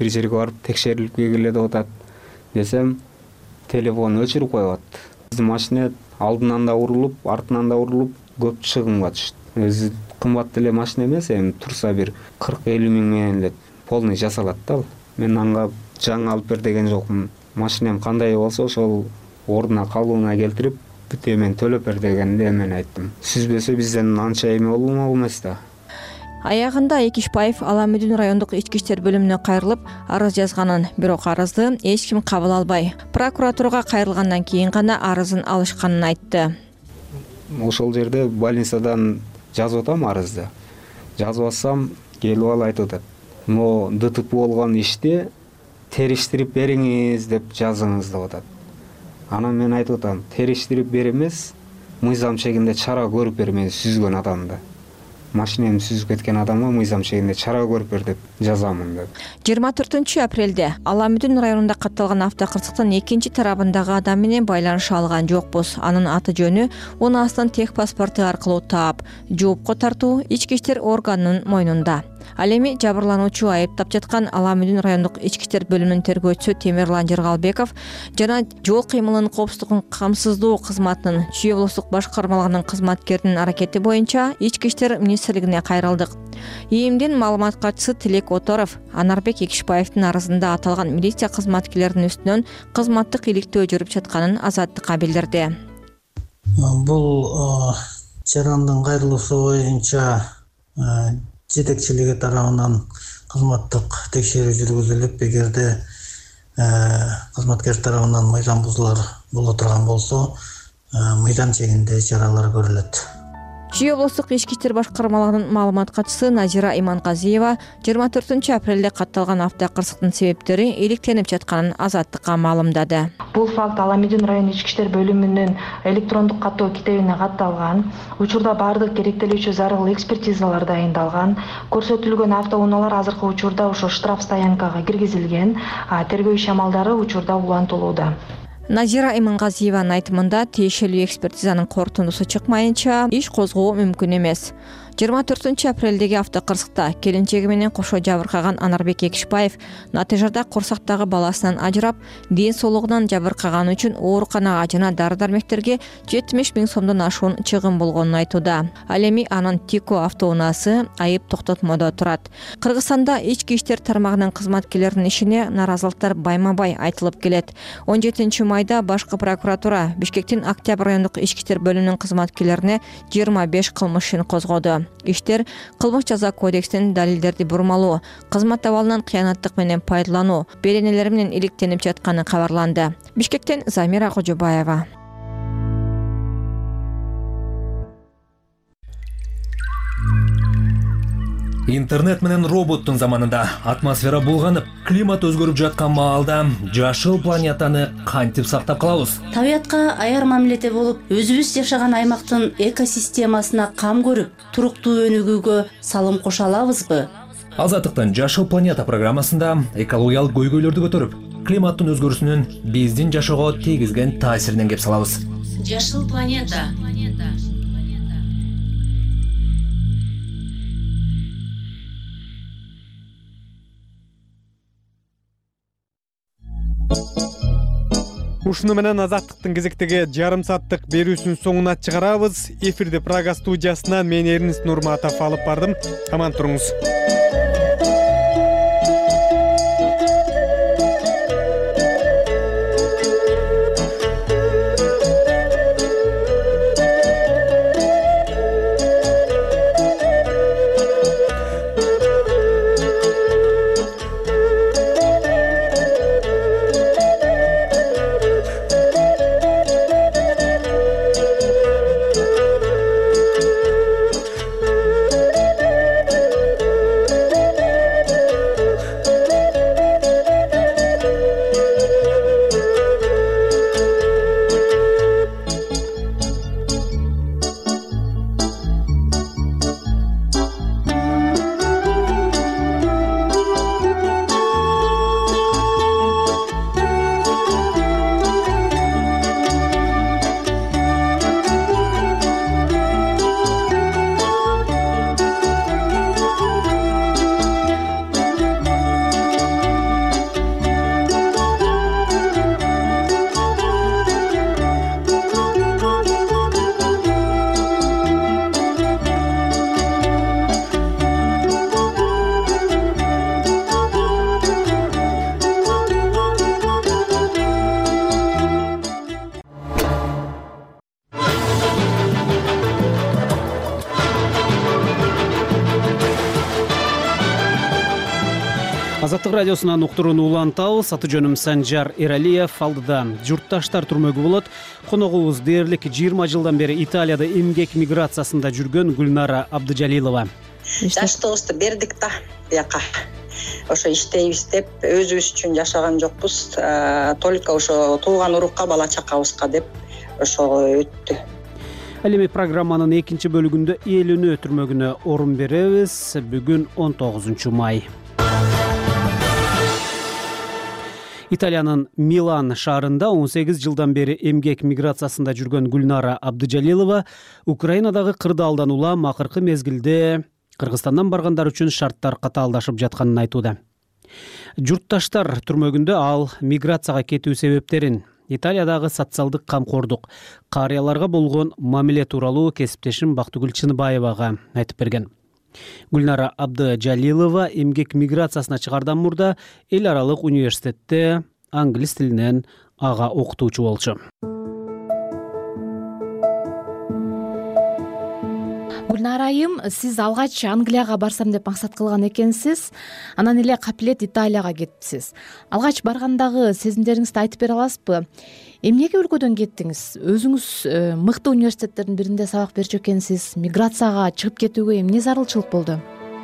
бир жерге барып текшерилип келгиле деп атат десем, телефонун өчүрүп коюп атат. Биздин машина алдынан да урулуп, артынан да урулуп көп чыгымга түштү. Өзү кымбат деле машина эмес, эми турса бир кырк элүү миң менен эле полный жасалат да ал. Мен анга жаңы алып бер деген жокмун. Машинам кандай болсо ошол ордуна калыбына келтирип, бүт эмен төлөп бер дегенде мен айттым. Сүзбөсө бизден анча эме болмок эмес да. Аягында Экишбаев Аламүдүн райондук ички иштер бөлүмүнө кайрылып арыз жазганын, бирок арызды эч ким кабыл албай, прокуратурага кайрылгандан кийин гана арызын алышканын айтты. Ошол жерде больницадан жазып атам арызды. Жазып атсам, келип алып айтып атат. Мо ДТП болгон ишти териштирип бериңиз деп жазыңыз деп атат. Анан мен айтып атам, териштирип бер эмес, мыйзам чегинде чара көрүп бер мени сүзгөн адамды. Машинамды сүзүп кеткен адамга мыйзам чегинде чара көрүп бер деп жазамын деп. жыйырма төртүнчү апрелде Аламүдүн районунда катталган автокырсыктын экинчи тарабындагы адам менен байланыша алган жокпуз. Анын аты жөнү унаасынын тех паспорту аркылуу таап, жоопко тартуу ички иштер органынын мойнунда. Ал эми жабырлануучу айыптап жаткан Аламүдүн райондук ички иштер бөлүмүнүн тергөөчүсү Темирлан Жыргалбеков жана жол кыймылынын коопсуздугун камсыздоо кызматынын Чүй облустук башкармалыгынын кызматкеринин аракети боюнча ички иштер министрлигине кайрылдык. ИИМдин маалымат катчысы Тилек Оторов Анарбек Экишбаевдин арызында аталган милиция кызматкерлеринин үстүнөн кызматтык иликтөө жүрүп жатканын Азаттыкка билдирди. Бул жарандын кайрылуусу боюнча жетекчилиги тарабынан кызматтык текшерүү жүргүзүлүп, эгерде кызматкер тарабынан мыйзам бузуулар боло турган болсо, мыйзам чегинде чаралар көрүлөт. Чүй облустук ички иштер башкармалыгынын маалымат катчысы Назира Иманказиева жыйырма төртүнчү апрелде катталган автокырсыктын себептери иликтенип жатканын Азаттыкка маалымдады. Бул факт Аламүдүн район ички иштер бөлүмүнүн электрондук каттоо китебине катталган. Учурда бардык керектелүүчү зарыл экспертизалар дайындалган. Көрсөтүлгөн автоунаалар азыркы учурда ошо штраф стоянкага киргизилген. Тергөө иш амалдары учурда улантылууда. Назира Иманказиеванын айтымында тиешелүү экспертизанын корутундусу чыкмайынча иш козгоо мүмкүн эмес. жыйырма төртүнчү апрелдеги автокырсыкта келинчеги менен кошо жабыркаган Анарбек Экишбаев натыйжада курсактагы баласынан ажырап, ден соолугунан жабыркаганы үчүн ооруканага жана дары-дармектерге жетимиш миң сомдон ашуун чыгым болгонун айтууда. Ал эми анын Тико автоунаасы айып токтотмодо турат. Кыргызстанда ички иштер тармагынын кызматкерлеринин ишине наразылыктар байма-бай айтылып келет. он жетинчи майда башкы прокуратура Бишкектин Октябрь райондук ички иштер бөлүмүнүн кызматкерлерине жыйырма беш кылмыш ишин козгоду. Иштер кылмыш жаза кодексинин далилдерди бурмалоо, кызмат абалынан кыянаттык менен пайдалануу беренелери менен иликтенип жатканы кабарланды. Бишкектен Замира Кожобаева. Интернет менен роботтун заманында атмосфера булганып, климат өзгөрүп жаткан маалда жашыл планетаны кантип сактап калабыз? Табиятка аяр мамиледе болуп, өзүбүз жашаган аймактын экосистемасына кам көрүп, туруктуу өнүгүүгө салым кошо алабызбы? Азаттыктын Жашыл планета программасында экологиялык көйгөйлөрдү көтөрүп, климаттын өзгөрүүсүнүн биздин жашоого тийгизген таасиринен кеп салабыз. Жашыл планета. Ушуну менен Азаттыктын кезектеги жарым сааттык берүүсүнүн соңуна чыгарабыз. Эфирде Прага студиясынан мен Эрнис Нурматов алып бардым. Аман туруңуз. Азаттык радиосунан уктурууну улантабыз. Аты жөнүм Санжар Эралиев. Алдыда журтташтар түрмөгү болот. Коногубуз дээрлик жыйырма жылдан бери Италияда эмгек миграциясында жүргөн Гүлнара Абдыжалилова. Жаштыгыбызды бердик да бияка. Ошо иштейбиз деп өзүбүз үчүн жашаган жокпуз. Только ошо тууган урукка, бала чакабызга деп ошого өттү. Ал эми программанын экинчи бөлүгүндө эл үнү түрмөгүнө орун беребиз. Бүгүн он тогузунчу май. Италиянын Милан шаарында он сегиз жылдан бери эмгек миграциясында жүргөн Гүлнара Абдыжалилова Украинадагы кырдаалдан улам акыркы мезгилде Кыргызстандан баргандар үчүн шарттар катаалдашып жатканын айтууда. Журтташтар түрмөгүндө ал миграцияга кетүү себептерин, Италиядагы социалдык камкордук, карыяларга болгон мамиле тууралуу кесиптешим Бактыгүл Чыныбаевага айтып берген. Гүлнара Абдыжалилова эмгек миграциясына чыгардан мурда эл аралык университетте англис тилинен ага окутуучу болчу. Гүлнара айым, сиз алгач Англияга барсам деп максат кылган экенсиз, анан эле капилет Италияга кетипсиз. Алгач баргандагы сезимдериңизди айтып бере аласызбы? Эмнеге өлкөдөн кеттиңиз? Өзүңүз мыкты университеттердин биринде сабак берчү экенсиз. Миграцияга чыгып кетүүгө эмне зарылчылык болду?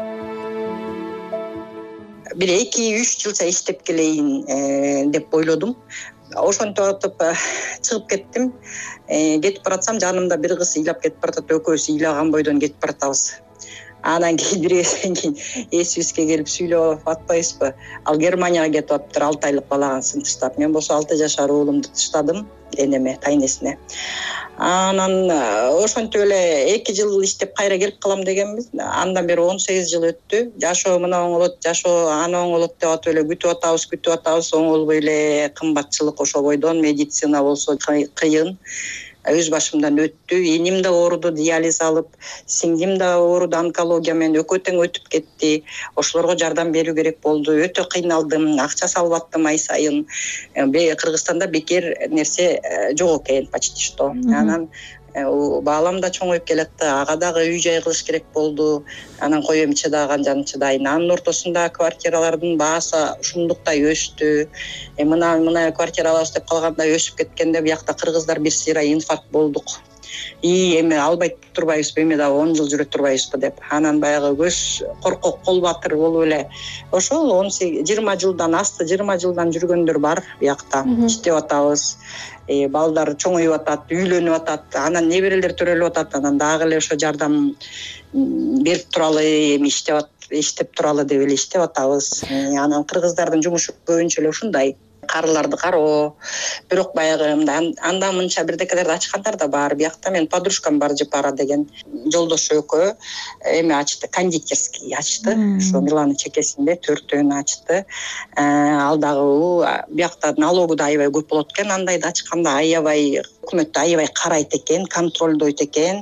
Бир эки үч жылча иштеп келейин деп ойлодум. Ошентип атып чыгып кеттим. Кетип баратсам, жанымда бир кыз ыйлап кетип баратат, экөөбүз ыйлаган бойдон кетип баратабыз. Анан кийин бир эсен эсибизге келип сүйлөп атпайбызбы? Ал Германияга кетип атыптыр, алты айлык балагасын таштап. Мен болсо алты жашар уулумду таштадым энеме, тайнесине. Анан ошентип эле эки жыл иштеп кайра келип калам дегенбиз. Андан бери он сегиз жыл өттү. Жашоо мына оңолот, жашоо аны оңолот деп атып эле күтүп атабыз, күтүп атабыз, оңолбой эле кымбатчылык ошо бойдон, медицина болсо кыйын. Өз башымдан өттү. Эним да ооруду, диализ алып, сиңдим да ооруду, онкология менен экөө тең өтүп кетти. Ошолорго жардам берүү керек болду. Өтө кыйналдым, акча салып аттым ай сайын. Кыргызстанда бекер нерсе жок экен почти что. Анан баалам да чоңоюп келатты, ага дагы үй жай кылыш керек болду. Анан коем чыдаган жан чыдайын. Анын ортосунда квартиралардын баасы ушундуктай өстү. Мына мына квартира алабыз деп калганда өсүп кеткенде биякта кыргыздар бир сыйра инфаркт болдук. И эми албай турбайбызбы, эми дагы он жыл жүрө турбайбызбы деп. Анан баягы көз коркок кол батыр болуп эле ошол он сегиз жыйырма жылдан асты, жыйырма жылдан жүргөндөр бар биякта. Иштеп атабыз. Балдар чоңоюп атат, үйлөнүп атат, анан неберелер төрөлүп атат, анан дагы эле ошо жардам берип туралы, эми иштеп иштеп туралы деп эле иштеп атабыз. Анан кыргыздардын жумушу көбүнчө эле ушундай. Карыларды кароо, бирок баягы анда мынча бирдекелерди ачкандар да бар. Биякта мен подружкам бар, Жапара деген жолдош экөө эми ачты, кондитерский ачты. Ошо Миландын чекесинде төртөөнү ачты. Ал дагы биякта налогу да аябай көп болот экен, андайды ачканда аябай өкмөт да аябай карайт экен, контролдойт экен.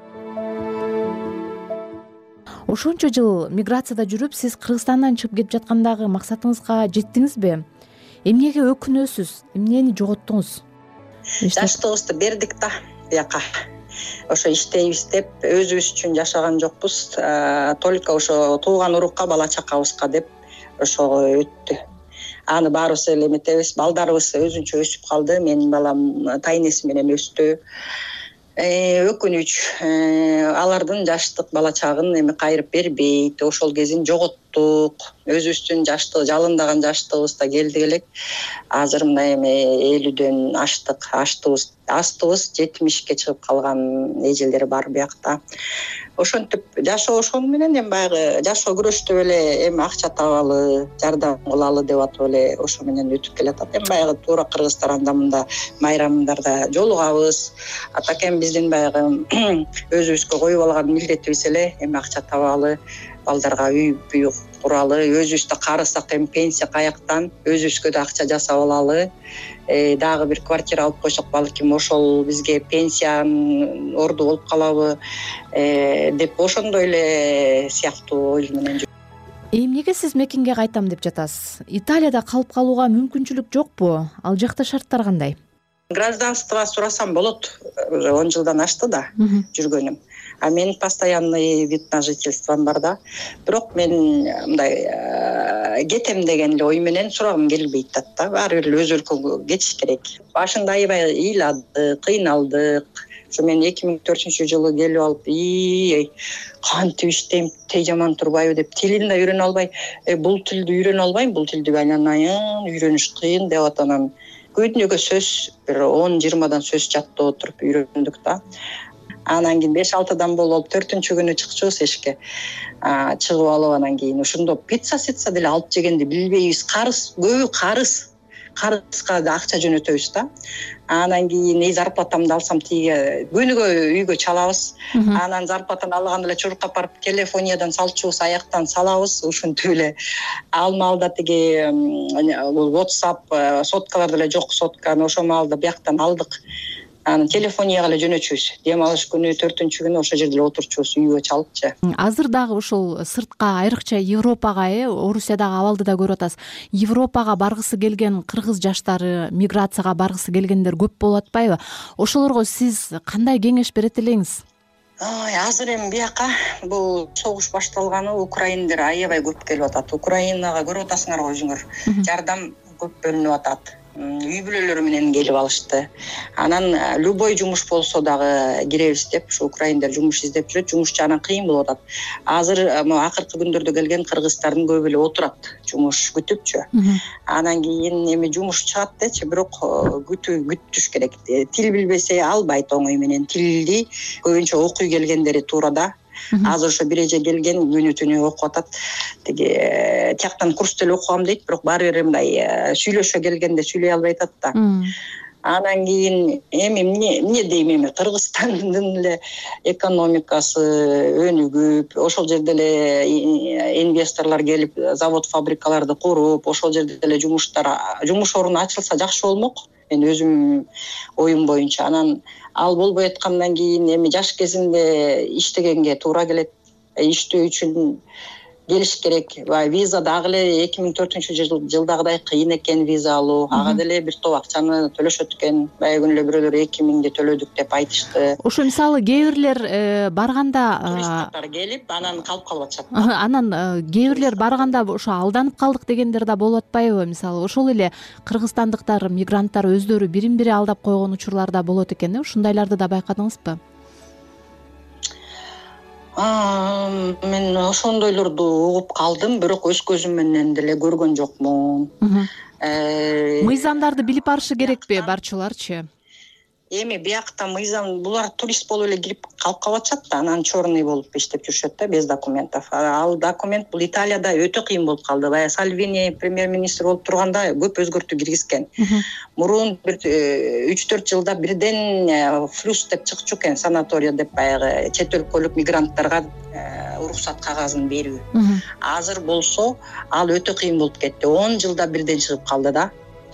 Ошончо жыл миграцияда жүрүп, сиз Кыргызстандан чыгып кетип жаткандагы максатыңызга жеттиңизби? Эмнеге өкүнөсүз? Эмнени жоготтуңуз? Жаштыгыбызды бердик да бияка. Ошо иштейбиз деп өзүбүз үчүн жашаган жокпуз. Только ошо тууган урукка, бала чакабызга деп ошого өттү. Аны баарыбыз эле эметебиз. Балдарыбыз өзүнчө өсүп калды. Менин балам тайнеси менен өстү. Өкүнүч, алардын жаштык бала чагын эми кайрып бербейт. Ошол кезин жоготтук. Өзүбүздүн жаштык, жалындаган жаштыгыбызда келди элек. Азыр мына эми элүүдөн аштык, аштыбыз, астыбыз жетимишке чыгып калган эжелер бар биякта. Ошентип жашоо ошону менен эми баягы жашоо күрөштүп эле эми акча табалы, жардам кылалы деп атып эле ошо менен өтүп келатат. Эми баягы туура кыргыздар анда мында майрамдарда жолугабыз. Атакен биздин баягы өзүбүзгө коюп алган милдетибиз эле эми акча табалы, балдарга үй бүй куралы, өзүбүздө карысак эми пенсия каяктан, өзүбүзгө да акча жасап алалы. Дагы бир квартира алып койсок балким ошол бизге пенсиянын орду болуп калабы деп ошондой эле сыяктуу ой менен жүр. Эмнеге сиз мекенге кайтам деп жатасыз? Италияда калып калууга мүмкүнчүлүк жокпу? Ал жакта шарттар кандай? Гражданство сурасам болот. он жылдан ашты да жүргөнүм. А менин постоянный вид на жительством бар да. Бирок мен мындай кетем деген эле ой менен сурагым келбей атат да. Баары бир өз өлкөгө кетиш керек. Башында аябай ыйладык, кыйналдык. Ошо мен эки миң төртүнчү жылы келип алып, ий кантип иштейм, тей жаман турбайбы деп тилин да үйрөнө албай, бул тилди үйрөнө албайм, бул тилди айланайын, үйрөнүш кыйын деп атам. Күнүгө сөз бир он жыйырмадан сөз жаттап отуруп үйрөндүк да. Анан кийин беш алтыдан болуп төртүнчү күнү чыкчубуз эшикке. Чыгып алып анан кийин ошондо пицца ситса деле алып жегенди билбейбиз. Карыз, көбү карыз. Карызга да акча жөнөтөбүз да. Анан кийин зарплатамды алсам тиги күнүгө үйгө чалабыз. Анан зарплатаны алганда эле чурукка барып телефониядан салчубуз, аяктан салабыз. Ушинтип эле ал маалда тиги WhatsApp соткалар деле жок, сотканы ошол маалда бияктан алдык. Анан телефонияга эле жөнөтчүбүз. Дем алыш күнү төртүнчү күнү ошол жерде эле отурчубуз, үйгө чалыпчы. Азыр дагы ушул сыртка, айрыкча Европага, э, Орусиядагы абалды да көрүп атасыз. Европага баргысы келген кыргыз жаштары, миграцияга баргысы келгендер көп болуп атпайбы? Ошолорго сиз кандай кеңеш берет элеңиз? Ой, азыр эми бияка бул согуш башталганы украиндер аябай көп келип атат. Украинага көрүп атасыңарбы өзүңөр? Жардам көп бөлүнүп атат. Үй бүлөлөрү менен келип алышты. Анан любой жумуш болсо дагы киребиз деп, ушу украиндер жумуш издеп жүрөт. Жумушчу анан кыйын болуп атат. Азыр акыркы күндөрдө келген кыргыздардын көбү эле отурат, жумуш күтүпчү. Анан кийин эми жумуш чыгат дечи, бирок күтүү күтүш керек. Тил билбесе албайт оңой менен. Тилди көбүнчө окуй келгендери туура да. Азыр ошо бир эже келген күнү түнү окуп атат. Тиги тияктан курс деле окугам дейт, бирок баары бир мындай сүйлөшө келгенде сүйлөй албай атат да. Анан кийин эми эмне эмне дейм, эми Кыргызстандын эле экономикасы өнүгүп, ошол жерде эле инвесторлор келип завод, фабрикаларды куруп, ошол жерде эле жумуштар, жумуш орну ачылса жакшы болмок. Мен өзүм оюм боюнча. Анан ал болбой аткандан кийин эми жаш кезинде иштегенге туура келет. Иштөө үчүн келиш керек. Виза дагы эле эки миң төртүнчү жылдагыдай кыйын экен виза алуу. Ага деле бир топ акчаны төлөшөт экен. Баягы күнү эле бирөөлөр эки миңди төлөдүк деп айтышты. Ошо мисалы кээ бирлер барганда туристтар келип, анан калып калып атышат. Анан кээ бирлер барганда ошо алданып калдык дегендер да болуп атпайбы? Мисалы ошол эле кыргызстандыктар, мигранттар өздөрү бирин бири алдап койгон учурлар да болот экен. Ушундайларды да байкадыңызбы? Мен ошондойлорду угуп калдым, бирок өз көзүм менен деле көргөн жокмун. Мыйзамдарды билип барышы керекпи барчуларчы? Эми биякта мыйзам, булар турист болуп эле кирип калып калып атышат да, анан черный болуп иштеп жүрүшөт да, без документов. Ал документ бул Италияда өтө кыйын болуп калды. Бая Сальвини премьер-министр болуп турганда көп өзгөртүү киргизген. Мурун бир үч төрт жылда бирден флюс деп чыкчу экен, санатория деп, баягы чет өлкөлүк мигранттарга уруксат кагазын берүү. Азыр болсо ал өтө кыйын болуп кетти. он жылда бирден чыгып калды да.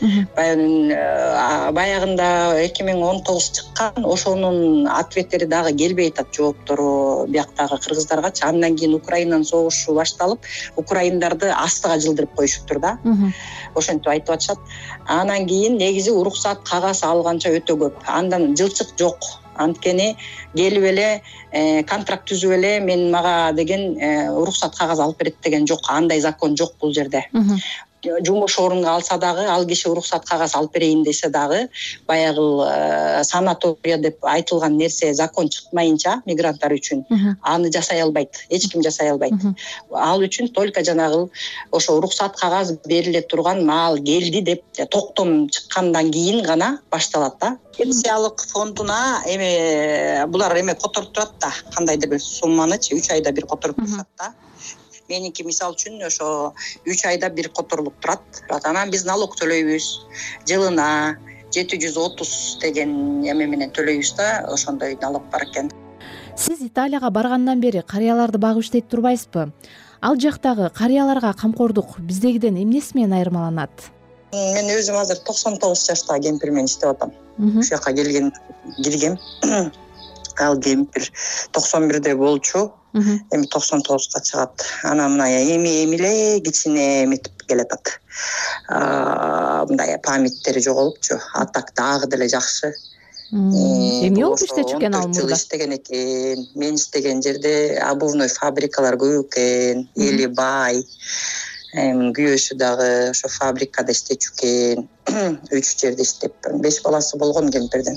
Баягында эки миң он тогуз чыккан, ошонун ответтери дагы келбей атат, жооптору бияктагы кыргыздаргачы. Андан кийин Украинанын согушу башталып, украиндарды астыга жылдырып коюшуптур да. Ошентип айтып атышат. Анан кийин негизи уруксат кагаз алганча өтө көп. Андан жылчык жок. Анткени келип эле контракт түзүп эле мен мага деген уруксат кагаз алып берет деген жок. Андай закон жок бул жерде. Жумуш орунга алса дагы, ал киши уруксат кагаз алып берейин десе дагы, баягы санатория деп айтылган нерсе закон чыкмайынча мигранттар үчүн аны жасай албайт, эч ким жасай албайт. Ал үчүн только жанагы ошо уруксат кагаз бериле турган маал келди деп токтом чыккандан кийин гана башталат да. Пенсиялык фондуна эми булар эме которуп турат да, кандайдыр бир сумманычы үч айда бир которуп турат да. Меники мисал үчүн ошо үч айда бир которулуп турат. Анан биз налог төлөйбүз. Жылына жети жүз отуз деген эме менен төлөйбүз да, ошондой налог бар экен. Сиз Италияга баргандан бери карыяларды багып иштейт турбайсызбы? Ал жактагы карыяларга камкордук биздегиден эмнеси менен айырмаланат? Мен өзүм азыр токсон тогуз жаштагы кемпир менен иштеп атам. Ушул жака келген киргем. Ал кемпир токсон бирде болчу. Эми токсон тогузга чыгат. Анан мына эми эми эле кичине эметип келатат. Мындай памяттери жоголупчу. А так дагы деле жакшы. Эмне болуп иштечү экен ал мурда? Иштеген экен. Мен иштеген жерде обувной фабрикалар көп экен, эли бай. эми күйөөсү дагы ошо фабрикада иштечү экен. Үч жерде иштеп, беш баласы болгон кемпирдин.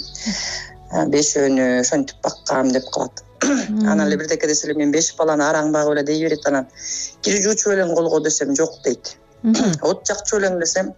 Бешөөнү ошентип баккам деп калат. Анан эле бирдеке десе эле мен беш баланы араң багып эле дей берет. Анан кир жуучу элең колго десем жок дейт. От жакчу элең десем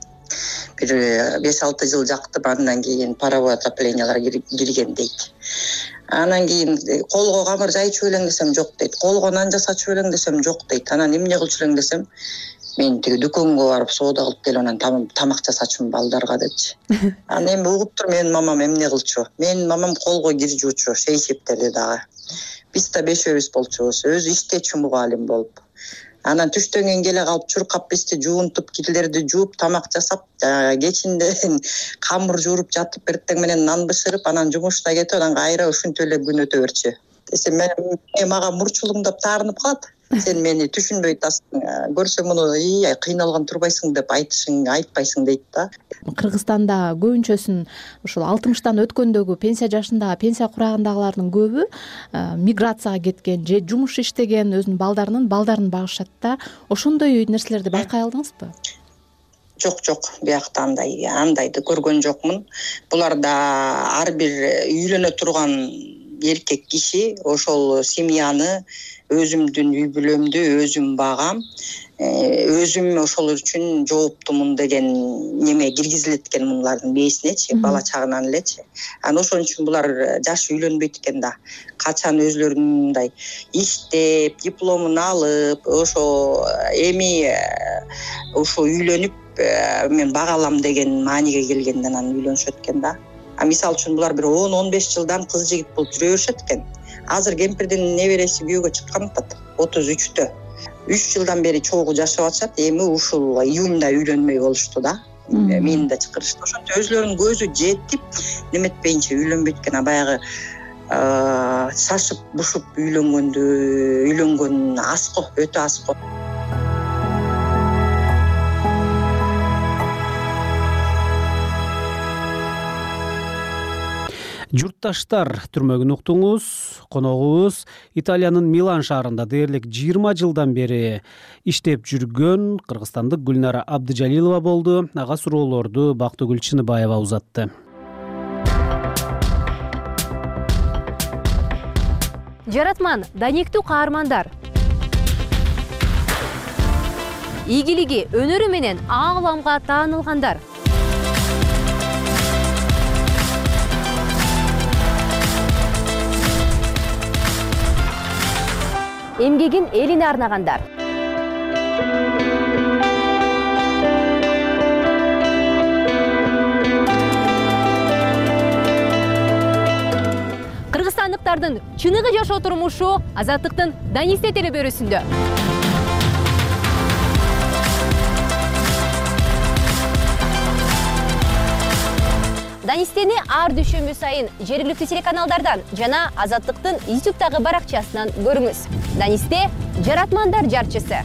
бир беш алты жыл жактым, андан кийин паровой отоплениялар кирген дейт. Анан кийин колго камыр жайчу элең десем жок дейт. Колго нан жасачу элең десем жок дейт. Анан эмне кылчу элең десем мен тиги дүкөнгө барып соода кылып келип анан тамак жасачумун балдарга депчи. Анан эми угуп тур менин мамам эмне кылчу. Менин мамам колго кир жуучу, шейшептерди дагы. Биз да бешөөбүз болчубуз, өзү иштечү мугалим болуп. Анан түштөн кийин келе калып чуркап бизди жуунтуп, кирлерди жууп, тамак жасап, кечинде камыр жууруп жатып, эртең менен нан бышырып, анан жумушта кетип, анан кайра ушинтип эле күн өтө берчү. Десем мен мага мурчулуңдап таарынып калат. Сен мени түшүнбөй атасың, көрсөң муну ий кыйналган турбайсың деп айтышың, айтпайсың дейт да. Кыргызстанда көбүнчөсүн ушул алтымыштан өткөндөгү пенсия жашындагы, пенсия курагындагылардын көбү миграцияга кеткен же жумуш иштеген, өзүнүн балдарынын балдарын багышат да. Ошондой нерселерди байкай алдыңызбы? Жок, жок, биякта андай, андайды көргөн жокмун. Буларда ар бир үйлөнө турган эркек киши ошол семьяны өзүмдүн үй бүлөмдү өзүм багам, өзүм ошол үчүн жооптумун деген неме киргизилет экен мулардын бээсинечи, бала чагынан элечи. Анан ошон үчүн булар жаш үйлөнбөйт экен да. Качан өзлөрүнүн мындай иштеп, дипломун алып, ошо эми ошо үйлөнүп мен бага алам деген мааниге келгенден анан үйлөнүшөт экен да. А мисалы үчүн булар бир он он беш жылдан кыз жигит болуп жүрө беришет экен. Азыр кемпирдин небереси күйөөгө чыккан атат, отуз үчтө. үч жылдан бери чогуу жашап атышат, эми ушул июнда үйлөнмөй болушту да. Мени да чакырышты. Ошентип өзлөрүнүн көзү жетип, неметпейинче үйлөнбөйт экен, а баягы шашып бушуп үйлөнгөндү, үйлөнгөн аз го, өтө аз го. Журтташтар, түрмөгүн уктуңуз. Коногубуз Италиянын Милан шаарында дээрлик жыйырма жылдан бери иштеп жүргөн кыргызстандык Гүлнара Абдыжалилова болду. Ага суроолорду Бактыгүл Чыныбаева узатты. Жаратман, данектүү каармандар. Ийгилиги, өнөрү менен ааламга таанылгандар. Эмгегин элине арнагандар. Кыргызстандыктардын чыныгы жашоо турмушу Азаттыктын Данисте телебөрүсүндө. Данистени ар дүйшөмбү сайын жергиликтүү телеканалдардан жана Азаттыктын ютубтагы баракчасынан көрүңүз. Данисте жаратмандар жарчысы.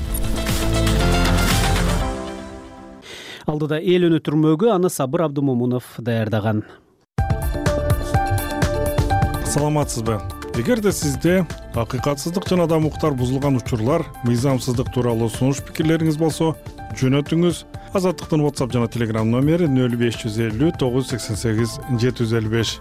Алдыда эл өнү түрмөгү аны Сабыр Абдымомунов даярдаган. Саламатсызбы? Эгерде сизде акыйкатсыздык жана да укуктар бузулган учурлар, мыйзамсыздык тууралуу сунуш пикирлериңиз болсо, жөнөтүңүз. Азаттыктын WhatsApp жана Telegram номери нөл беш жүз элүү тогуз жүз сексен сегиз жети жүз элүү беш.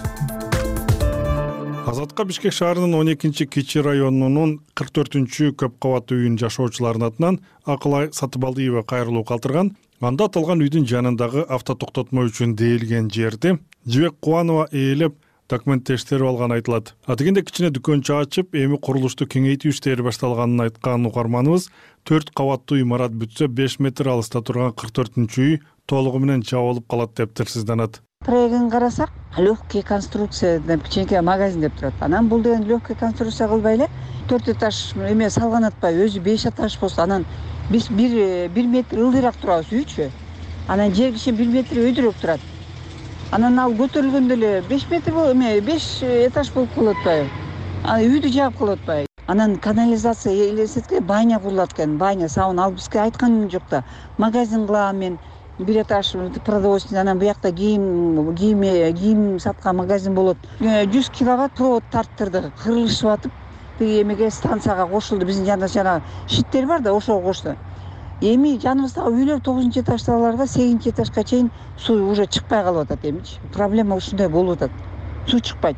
Азатка Бишкек шаарынын он экинчи Кичи районунун кырк төртүнчү көп кабаттуу үйүн жашоочуларынын атынан Акылай Сатыбалдиева кайрылуу калтырган. Анда аталган үйдүн жанындагы автотоктотмо үчүн дээлген жерди Жибек Кубанова ээлеп документ тештерип алганы айтылат. Атегенде кичине дүкөнчө ачып, эми курулушту кеңейтүү иштери башталганын айткан угарманыбыз төрт кабаттуу имарат бүтсө беш метр алыста турган кырк төртүнчү үй толугу менен жабылып калат деп тилсизданат. Проектин карасак, легкий конструкция деп кичинекей магазин деп турат. Анан бул деген легкий конструкция кылбай эле төрт этаж эме салган атпайбы, өзү беш этаж болсо, анан биз бир метр ылдыйраак турабыз үйчү. Анан жер киши бир метр өйдүрөөк турат. Анан ал көтөрүлгөндө эле беш метр болуп, эме беш этаж болуп калып атпайбы? Анан үйдү жаап калып атпайбы? Анан канализация элестетке баня курулат экен, баня сабын ал бизге айткан жок да. Магазин кылам мен, бир этаж продовольствие, анан буякта кийим, кийим, кийим саткан магазин болот. жүз киловатт провод тарттырдык, кырылышып атып, тиги эмеге станцияга кошулду. Биздин жанында жанагы щиттер бар да, ошого кошту. Эми жаныбыздагы үйлөр тогузунчу этаждагыларга сегизинчи этажга чейин суу уже чыкпай калып атат эмичи. Проблема ушундай болуп атат. Суу чыкпайт.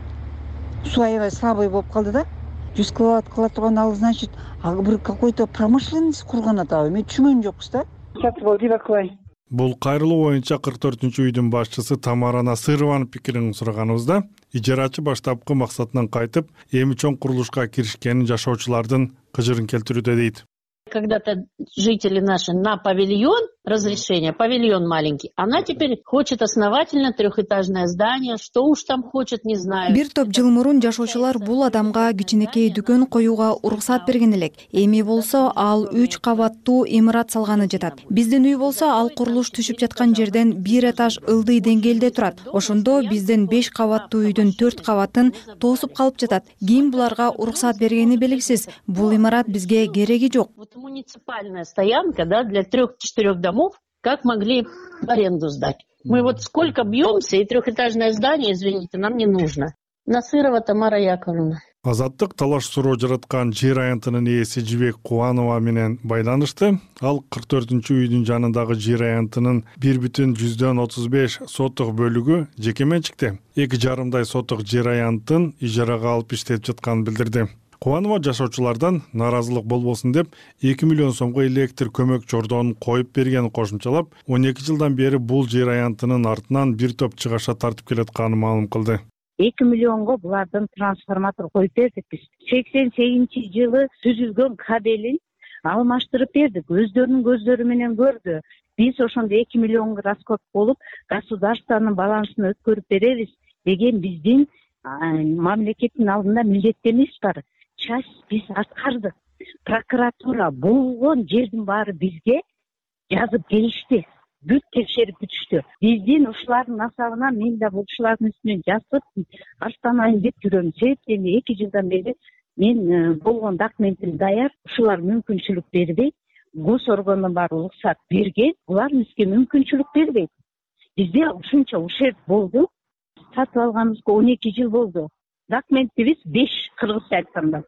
Суу аябай слабый болуп калды да. жүз киловатт кыла турган ал, значит, бир какой-то промышленность курган атабы. Мен түшүнгөн жокпуз да. Сатыбал Дибаковай. Бул кайрылуу боюнча кырк төртүнчү үйдүн башчысы Тамара Насырованын пикирин сураганыбызда, ижарачы баштапкы максатынан кайтып, эми чоң курулушка киришкенин жашоочулардын кыжырын келтирүүдө дейт. Когда-то жители наши на павильон разрешение, павильон маленький. Она теперь хочет основательно трехэтажное здание. Что уж там хочет, не знаю. Бир топ жыл мурун жашоочулар бул адамга кичинекей дүкөн коюуга уруксат берген элек. Эми болсо ал үч кабаттуу имарат салганы жатат. Биздин үй болсо ал курулуш түшүп жаткан жерден бир этаж ылдый деңгээлде турат. Ошондо биздин беш кабаттуу үйдүн төрт кабатын тосуп калып жатат. Ким буларга уруксат бергени белгисиз. Бул имарат бизге кереги жок. Муниципальная стоянка, да, для трех-четырех домов, как могли в аренду сдать. Мы вот сколько бьемся, и трехэтажное здание, извините, нам не нужно. Насырова Тамара Яковлевна. Азаттык талаш суроо жараткан жер аянтынын ээси Жибек Кубанова менен байланышты. Ал кырк төртүнчү үйдүн жанындагы жер аянтынын бир бүтүн жүздөн отуз беш соттук бөлүгү жеке менчикте. эки жарымдай соттук жер аянтын ижарага алып иштеп жатканын билдирди. Кубанова жашоочулардан наразылык болбосун деп эки миллион сомго электр көмөк чордоонун коюп бергенин кошумчалап, он эки жылдан бери бул жер аянтынын артынан бир топ чыгаша тартып келатканын маалым кылды. эки миллионго булардын трансформатор коюп бердик биз. сексен сегизинчи жылы түзүлгөн кабелин алмаштырып бердик. Өздөрүнүн көздөрү менен көрдү. Биз ошондо эки миллион расход болуп, государствонун балансына өткөрүп беребиз деген биздин мамлекеттин алдында милдеттениш бар. Часть биз аткардык. Прокуратура болгон жердин баары бизге жазып келишти. Бүт текшерип бүтүштү. Биздин ушулардын асабынан мен да ушулардын үстүнөн жазып аштанайын деп жүрөм. Себептен эки жылдан бери мен болгон документим даяр. Ушулар мүмкүнчүлүк бербейт. Гос органдын баары уруксат берген. Булар бизге мүмкүнчүлүк бербейт. Бизде ушунча ушерт болду. Сатып алганыбызга он эки жыл болду. Документибиз беш кыргызча айтканда.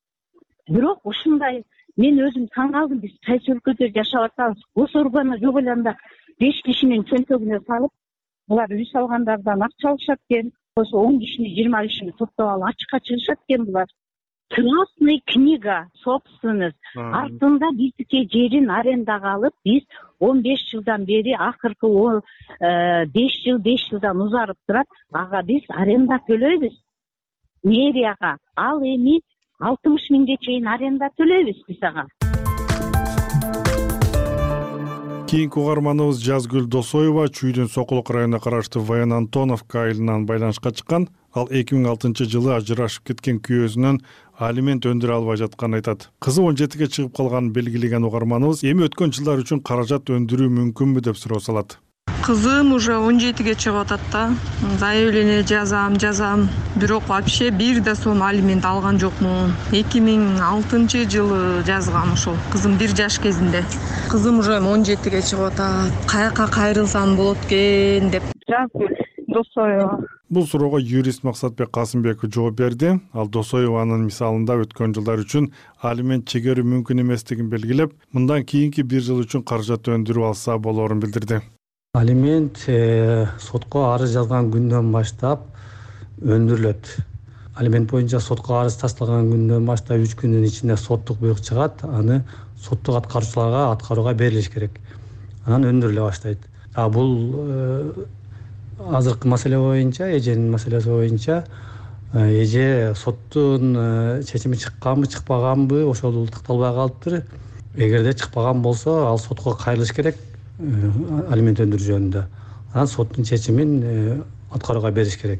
Бирок ушундай мен өзүм таң калдым. Биз кайсы өлкөдө жашап атабыз? Гос органы жок эле беш кишинин чөнтөгүнө салып, булар үй салгандардан акча алышат экен. Ошо он кишини, жыйырма кишини топтоп алып ачыкка чыгышат экен булар. Красный книга собственность. Артында бизге жерин арендага алып, биз он беш жылдан бери акыркы беш жыл, беш жылдан узарып турат. Ага биз аренда төлөйбүз. Мэрияга ал эми алтымыш миңге чейин аренда төлөйбүз биз ага. Кийинки угарманыбыз Жазгүл Досоева Чүйдүн Сокулук районуна караштуу Воен Антоновка айылынан байланышка чыккан. Ал эки миң алтынчы жылы ажырашып кеткен күйөөсүнөн алимент өндүрө албай жатканын айтат. Кызы он жетиге чыгып калганын белгилеген угарманыбыз эми өткөн жылдар үчүн каражат өндүрүү мүмкүнбү деп суроо салат. Кызым уже он жетиге чыгып атат да. Заявление жазам, жазам. Бирок вообще бир да сом алимент алган жокмун. эки миң алтынчы жылы жазгам ошол. Кызым бир жаш кезинде. Кызым уже он жетиге чыгып атат. Каяка кайрылсам болот экен деп. Жазгүл Досоева. Бул суроого юрист Максатбек Касымбеков жооп берди. Ал Досоеванын мисалында өткөн жылдар үчүн алимент чегерүү мүмкүн эместигин белгилеп, мындан кийинки бир жыл үчүн каражат өндүрүп алса болоорун билдирди. Алимент сотко арыз жазган күндөн баштап өндүрүлөт. Алимент боюнча сотко арыз тасталган күндөн баштап үч күндүн ичинде соттук буйрук чыгат. Аны соттук аткаруучуларга аткарууга берилиш керек. Анан өндүрүлө баштайт. А бул азыркы маселе боюнча, эженин маселеси боюнча эже соттун чечими чыкканбы, чыкпаганбы ошол такталбай калыптыр. Эгерде чыкпаган болсо, ал сотко кайрылыш керек. Алимент өндүрүү жөнүндө. Анан соттун чечимин аткарууга бериш керек.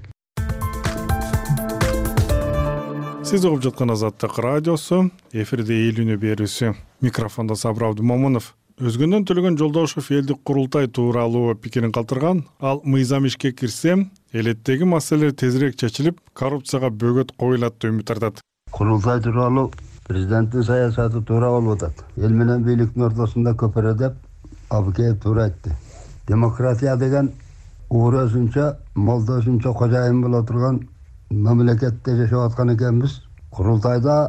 Сиз угуп жаткан Азаттык радиосу, эфирде эл үнү берүүсү. Микрофондо Сабыр Абдумомунов. Өзгөндөн Төлөгөн Жолдошев элдик курултай тууралуу пикирин калтырган. Ал мыйзам ишке кирсе, элеттеги маселелер тезирээк чечилип, коррупцияга бөгөт коюлат деп үмүт артат. Курултай тууралуу президенттин саясаты туура болуп атат. Эл менен бийликтин ортосунда көпөрө деп Абыкеев туура айтты. Демократия деген ууру өзүнчө, молдо өзүнчө кожайын боло турган мамлекетте жашап аткан экенбиз. Курултайда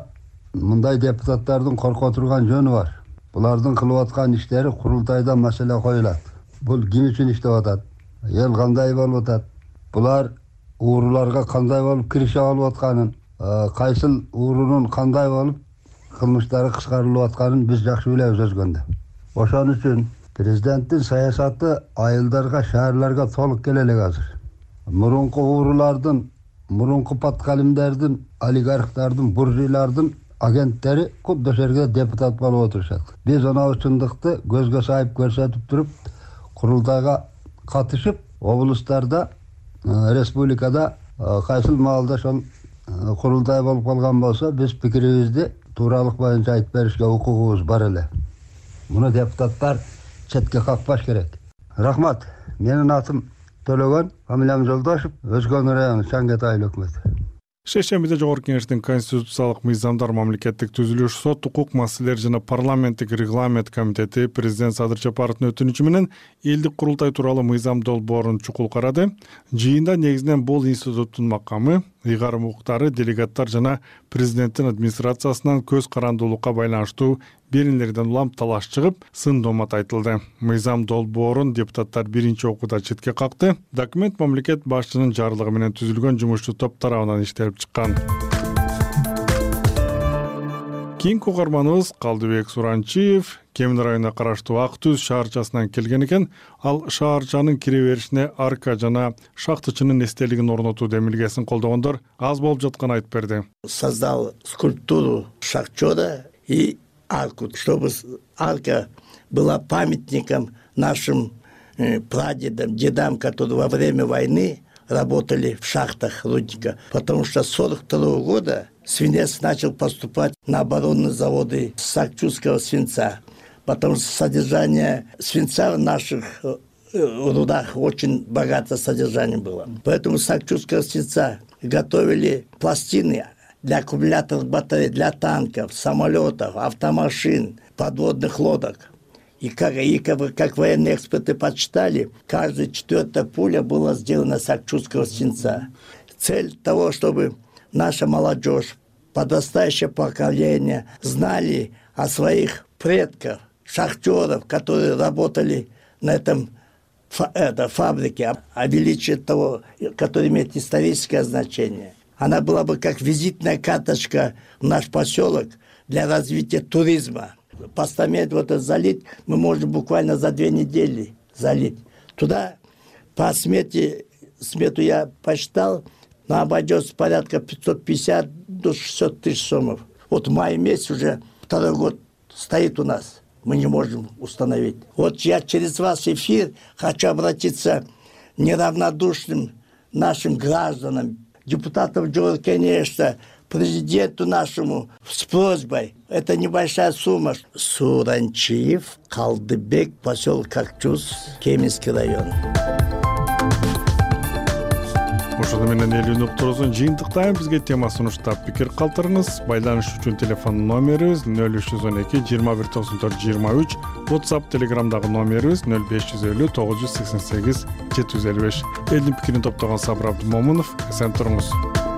мындай депутаттардын корко турган жөнү бар. Булардын кылып аткан иштери курултайда маселе коюлат. Бул ким үчүн иштеп атат? Эл кандай болуп атат? Булар ууруларга кандай болуп киришип алып атканын, кайсыл уурунун кандай болуп кылмыштары кыскарылып атканын биз жакшы билебиз өзгөндө. Ошон үчүн президенттин саясаты айылдарга, шаарларга толук келе элек азыр. Мурунку уурулардын, мурунку паткалимдердин, олигархтардын, буржуйлардын агенттери кудду жерге депутат болуп отурушат. Биз анау чындыкты көзгө сайып көрсөтүп туруп, курултайга катышып, облустарда, республикада кайсыл маалда ошол курултай болуп калган болсо, биз пикирибизди тууралык боюнча айтып беришке укугубуз бар эле. Муну депутаттар четке какпаш керек. Рахмат. Менин атым Төлөгөн, фамилиям Жолдошев, Өзгөн району, Чаңгет айыл өкмөтү. Шешембиде Жогорку Кеңештин конституциялык мыйзамдар, мамлекеттик түзүлүш, сот, укук маселелери жана парламенттик регламент комитети президент Садыр Жапаровдун өтүнүчү менен элдик курултай тууралуу мыйзам долбоорун чукул карады. Жыйында негизинен бул институттун макамы, ыйгарым укуктары, делегаттар жана президенттин администрациясынан көз карандуулукка байланыштуу беренелерден улам талаш чыгып, сын домат айтылды. Мыйзам долбоорун депутаттар биринчи окууда четке какты. Документ мамлекет башчынын жарлыгы менен түзүлгөн жумушчу топ тарабынан иштелип чыккан. Кийинки угарманыбыз Калдыбек Суранчиев Кемин районуна караштуу Ак Түз шаарчасынан келген экен. Ал шаарчанын кире беришине арка жана шахтычынын эстелигин орнотуу демилгесин колдогондор аз болуп жатканын айтып берди. Создал скульптуру шахтера и арку, чтобы арка была памятником нашим прадедам, дедам, которые во время войны работали в шахтах рудника. Потому что с сорок второго года свинец начал поступать на оборонные заводы Сакчурского свинца. Потому что содержание свинца в наших рудах очень богатое содержание было. Поэтому Сакчурского свинца готовили пластины для аккумуляторных батарей, для танков, самолетов, автомашин, подводных лодок. И как, и как, как военные эксперты подсчитали, каждая четвертая пуля была сделана с Акчурского свинца. Цель того, чтобы наша молодежь, подрастающее поколение знали о своих предках, шахтеров, которые работали на этом это, фабрике, о величии того, который имеет историческое значение. Она была бы как визитная карточка в наш поселок для развития туризма. Постамент вот этот залить мы можем буквально за две недели залить. Туда по смете, смету я посчитал, но обойдется порядка пятьсот пятьдесят до шестьсот тысяч сомов. Вот в мае месяц уже второй год стоит у нас. Мы не можем установить. Вот я через ваш эфир хочу обратиться к неравнодушным нашим гражданам, депутатам Жогорку Кеңеште, президенту нашему с просьбой. Это небольшая сумма. Суранчиев, Калдыбек, поселок Ак Түз, Кеминский район. Ошону менен эл өнөктөрүбүздүн жыйынтыктайм. Бизге тема сунуштап пикир калтырыңыз. Байланыш үчүн телефон номерибиз нөл үч жүз он эки жыйырма бир токсон төрт жыйырма үч. WhatsApp, Telegramдагы номерибиз нөл беш жүз элүү тогуз жүз сексен сегиз жети жүз элүү беш. Элдин пикирин топтогон Сабыр Абдымомунов. Эсен туруңуз.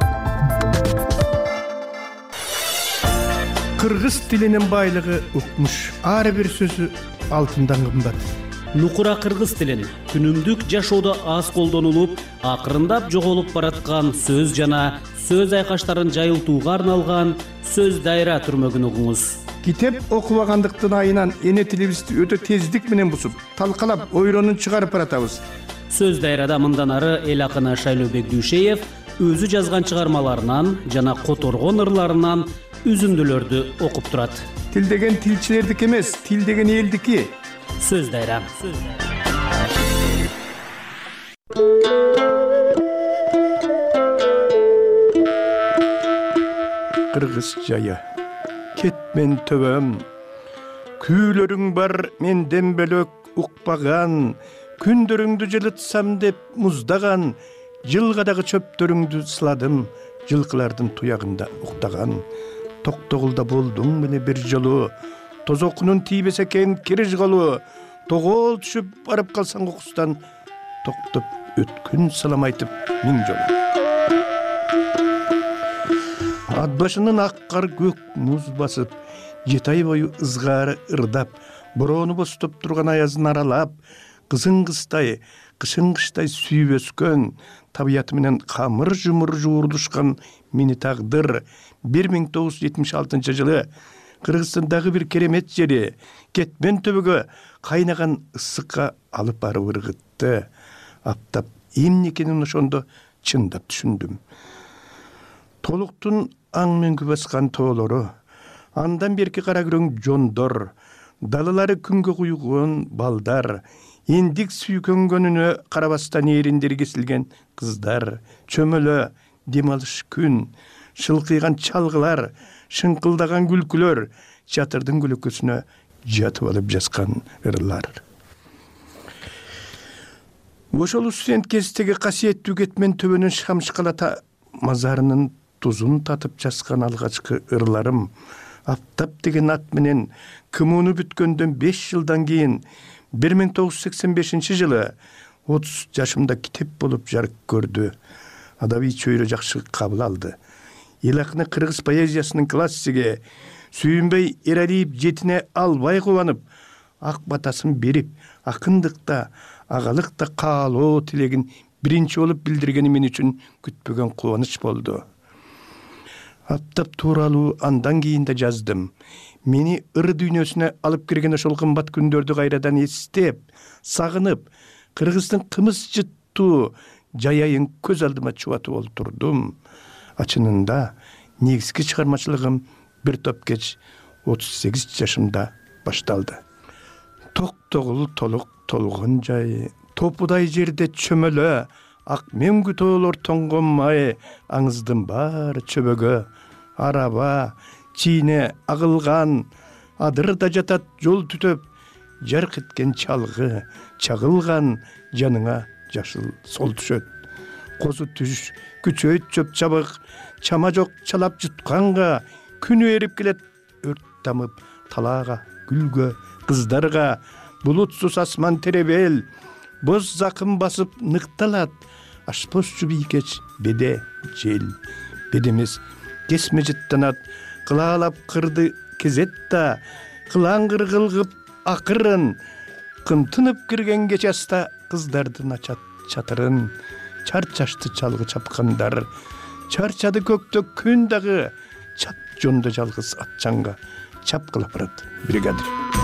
Кыргыз тилинин байлыгы укмуш. Ар бир сөзү алтындан кымбат. Нукура кыргыз тилин күнүмдүк жашоодо аз колдонулуп, акырындап жоголуп бараткан сөз жана сөз айкаштарын жайылтууга арналган сөз дайра түрмөгүн угуңуз. Китеп окубагандыктын айынан эне тилибизди өтө тездик менен бусуп, талкалап, ойронун чыгарып баратабыз. Сөз дайрада мындан ары эл акыны Шайлообек Дүйшеев өзү жазган чыгармаларынан жана которгон ырларынан үзүндүлөрдү окуп турат. Тил деген тилчилердики эмес, тил деген элдики. Сөз дайра. Кыргыз жайы. Кетмен төбөм. Күйлөрүң бар менден бөлөк укпаган. Күндөрүңдү жылытсам деп муздаган. Жылгадагы чөптөрүңдү сыладым. Жылкылардын туягында уктаган. Токтогулда болдуң мени бир жолу. Тозокунун тийбесе экен кириш калуу. Тогол түшүп барып калсаң окустан. Токтоп өткүн салам айтып миң жолу. ат башынан ак кар көк муз басып, жети ай бою ызгаары ырдап, бороону бостоп турган аязын аралап, кызың кыздай, кышын кыштай сүйүп өскөн, табиаты менен камыр жумур жуурдушкан мени тагдыр бир миң тогуз жүз жетимиш алтынчы жылы Кыргызстандагы бир керемет жери Кетмен төбөгө кайнаган ысыкка алып барып ыргытты. Аптап эмне экенин ошондо чындап түшүндүм. Толуктун аң мөңгү баскан тоолору, андан берки кара күрөң жондор, далалары күнгө куйгон балдар, индик сүйкөнгөнүнө карабастан эриндери кесилген кыздар, чөмөлө дем алыш күн, шылкыйган чалгылар, шыңкылдаган күлкүлөр, чатырдын күлөкөсүнө жатып алып жазган ырлар. Ошол студент кездеги касиеттүү Кетмен төбөнүн шамшкалата мазарынын тузун татып жазган алгачкы ырларым Аптап деген ат менен кымууну бүткөндөн беш жылдан кийин бир миң тогуз жүз сексен бешинчи жылы отуз жашымда китеп болуп жарык көрдү. Адабий чөйрө жакшы кабыл алды. Эл акыны кыргыз поэзиясынын классиги Сүйүнбөй Эралиев жетине албай кубанып, ак батасын берип, акындыкта, агалыкта каалоо тилегин биринчи болуп билдиргени мен үчүн күтпөгөн кубаныч болду. Аптап тууралуу андан кийин да жаздым. Мени ыр дүйнөсүнө алып кирген ошол кымбат күндөрдү кайрадан эстеп, сагынып, Кыргыздын кымыз жыттуу жайайын көз алдыма чубатып олтурдум. Ачынында негизги чыгармачылыгым бир топ кеч отуз сегиз жашымда башталды. Токтогул толук толгон жай, топудай жерде чөмөлө, ак мөңгү тоолор тоңгонмай, аңыздын баары чөбөгө, араба, чийне агылган, адырда жатат жол түтөп, жарк эткен чалгы, чагылган жаныңа жашыл сол түшөт. Козу түш, күчөйт чөп чабык, чама жок чалап жутканга, күнү эрип келет өрт тамып, талаага, гүлгө, кыздарга, булутсуз асман теребел, боз закым басып ныкталат, ашпозчу бийкеч беде жел. Бедемес кесме жыттанат, кылаалап кырды кезетта, кылаңгыр кылгып акырын, кымтынып кирген кечаста кыздардын ачат чатырын, чарчашты чалгы чапкандар, чарчады көктө күн дагы, чат жонду жалгыз атчанга чапкылап барат бригадир.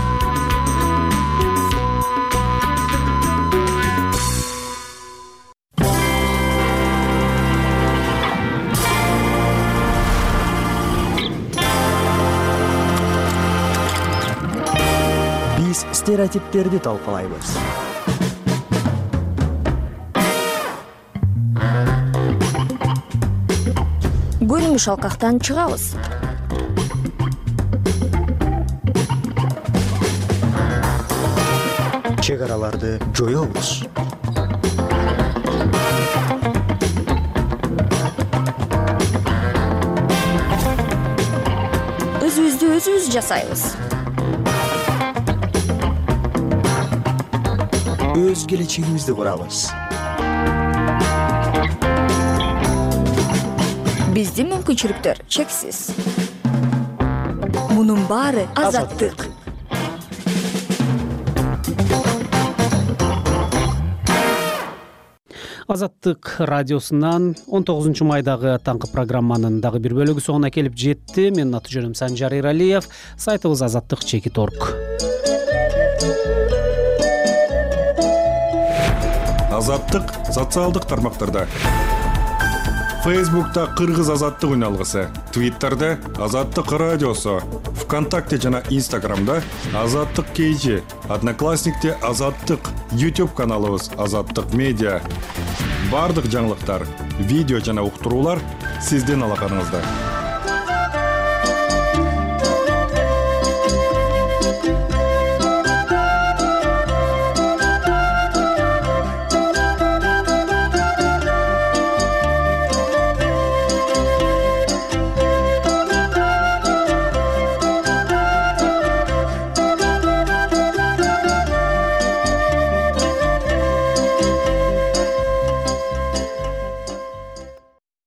Биз стереотиптерди талкалайбыз. Көрүнүш алкактан чыгабыз. Чек араларды жоёбуз. Өзүбүздү өзүбүз жасайбыз. Өз келечегибизди курабыз. Биздин мүмкүнчүлүктөр чексиз. Мунун баары азаттык. Азаттык радиосунан он тогузунчу майдагы таңкы программанын дагы бир бөлүгү соңуна келип жетти. Менин аты жөнүм Санжар Эралиев. Сайтыбыз азаттык чекит орг. Азаттык социалдык тармактарда. Фейсбукта Кыргыз азаттык үналгысы, Твиттерде Азаттык радиосу, ВКонтакте жана Инстаграмда Азаттык кейжи, Одноклассникте Азаттык, YouTube каналыбыз Азаттык медиа. Бардык жаңылыктар, видео жана уктуруулар сиздин алакаңызда.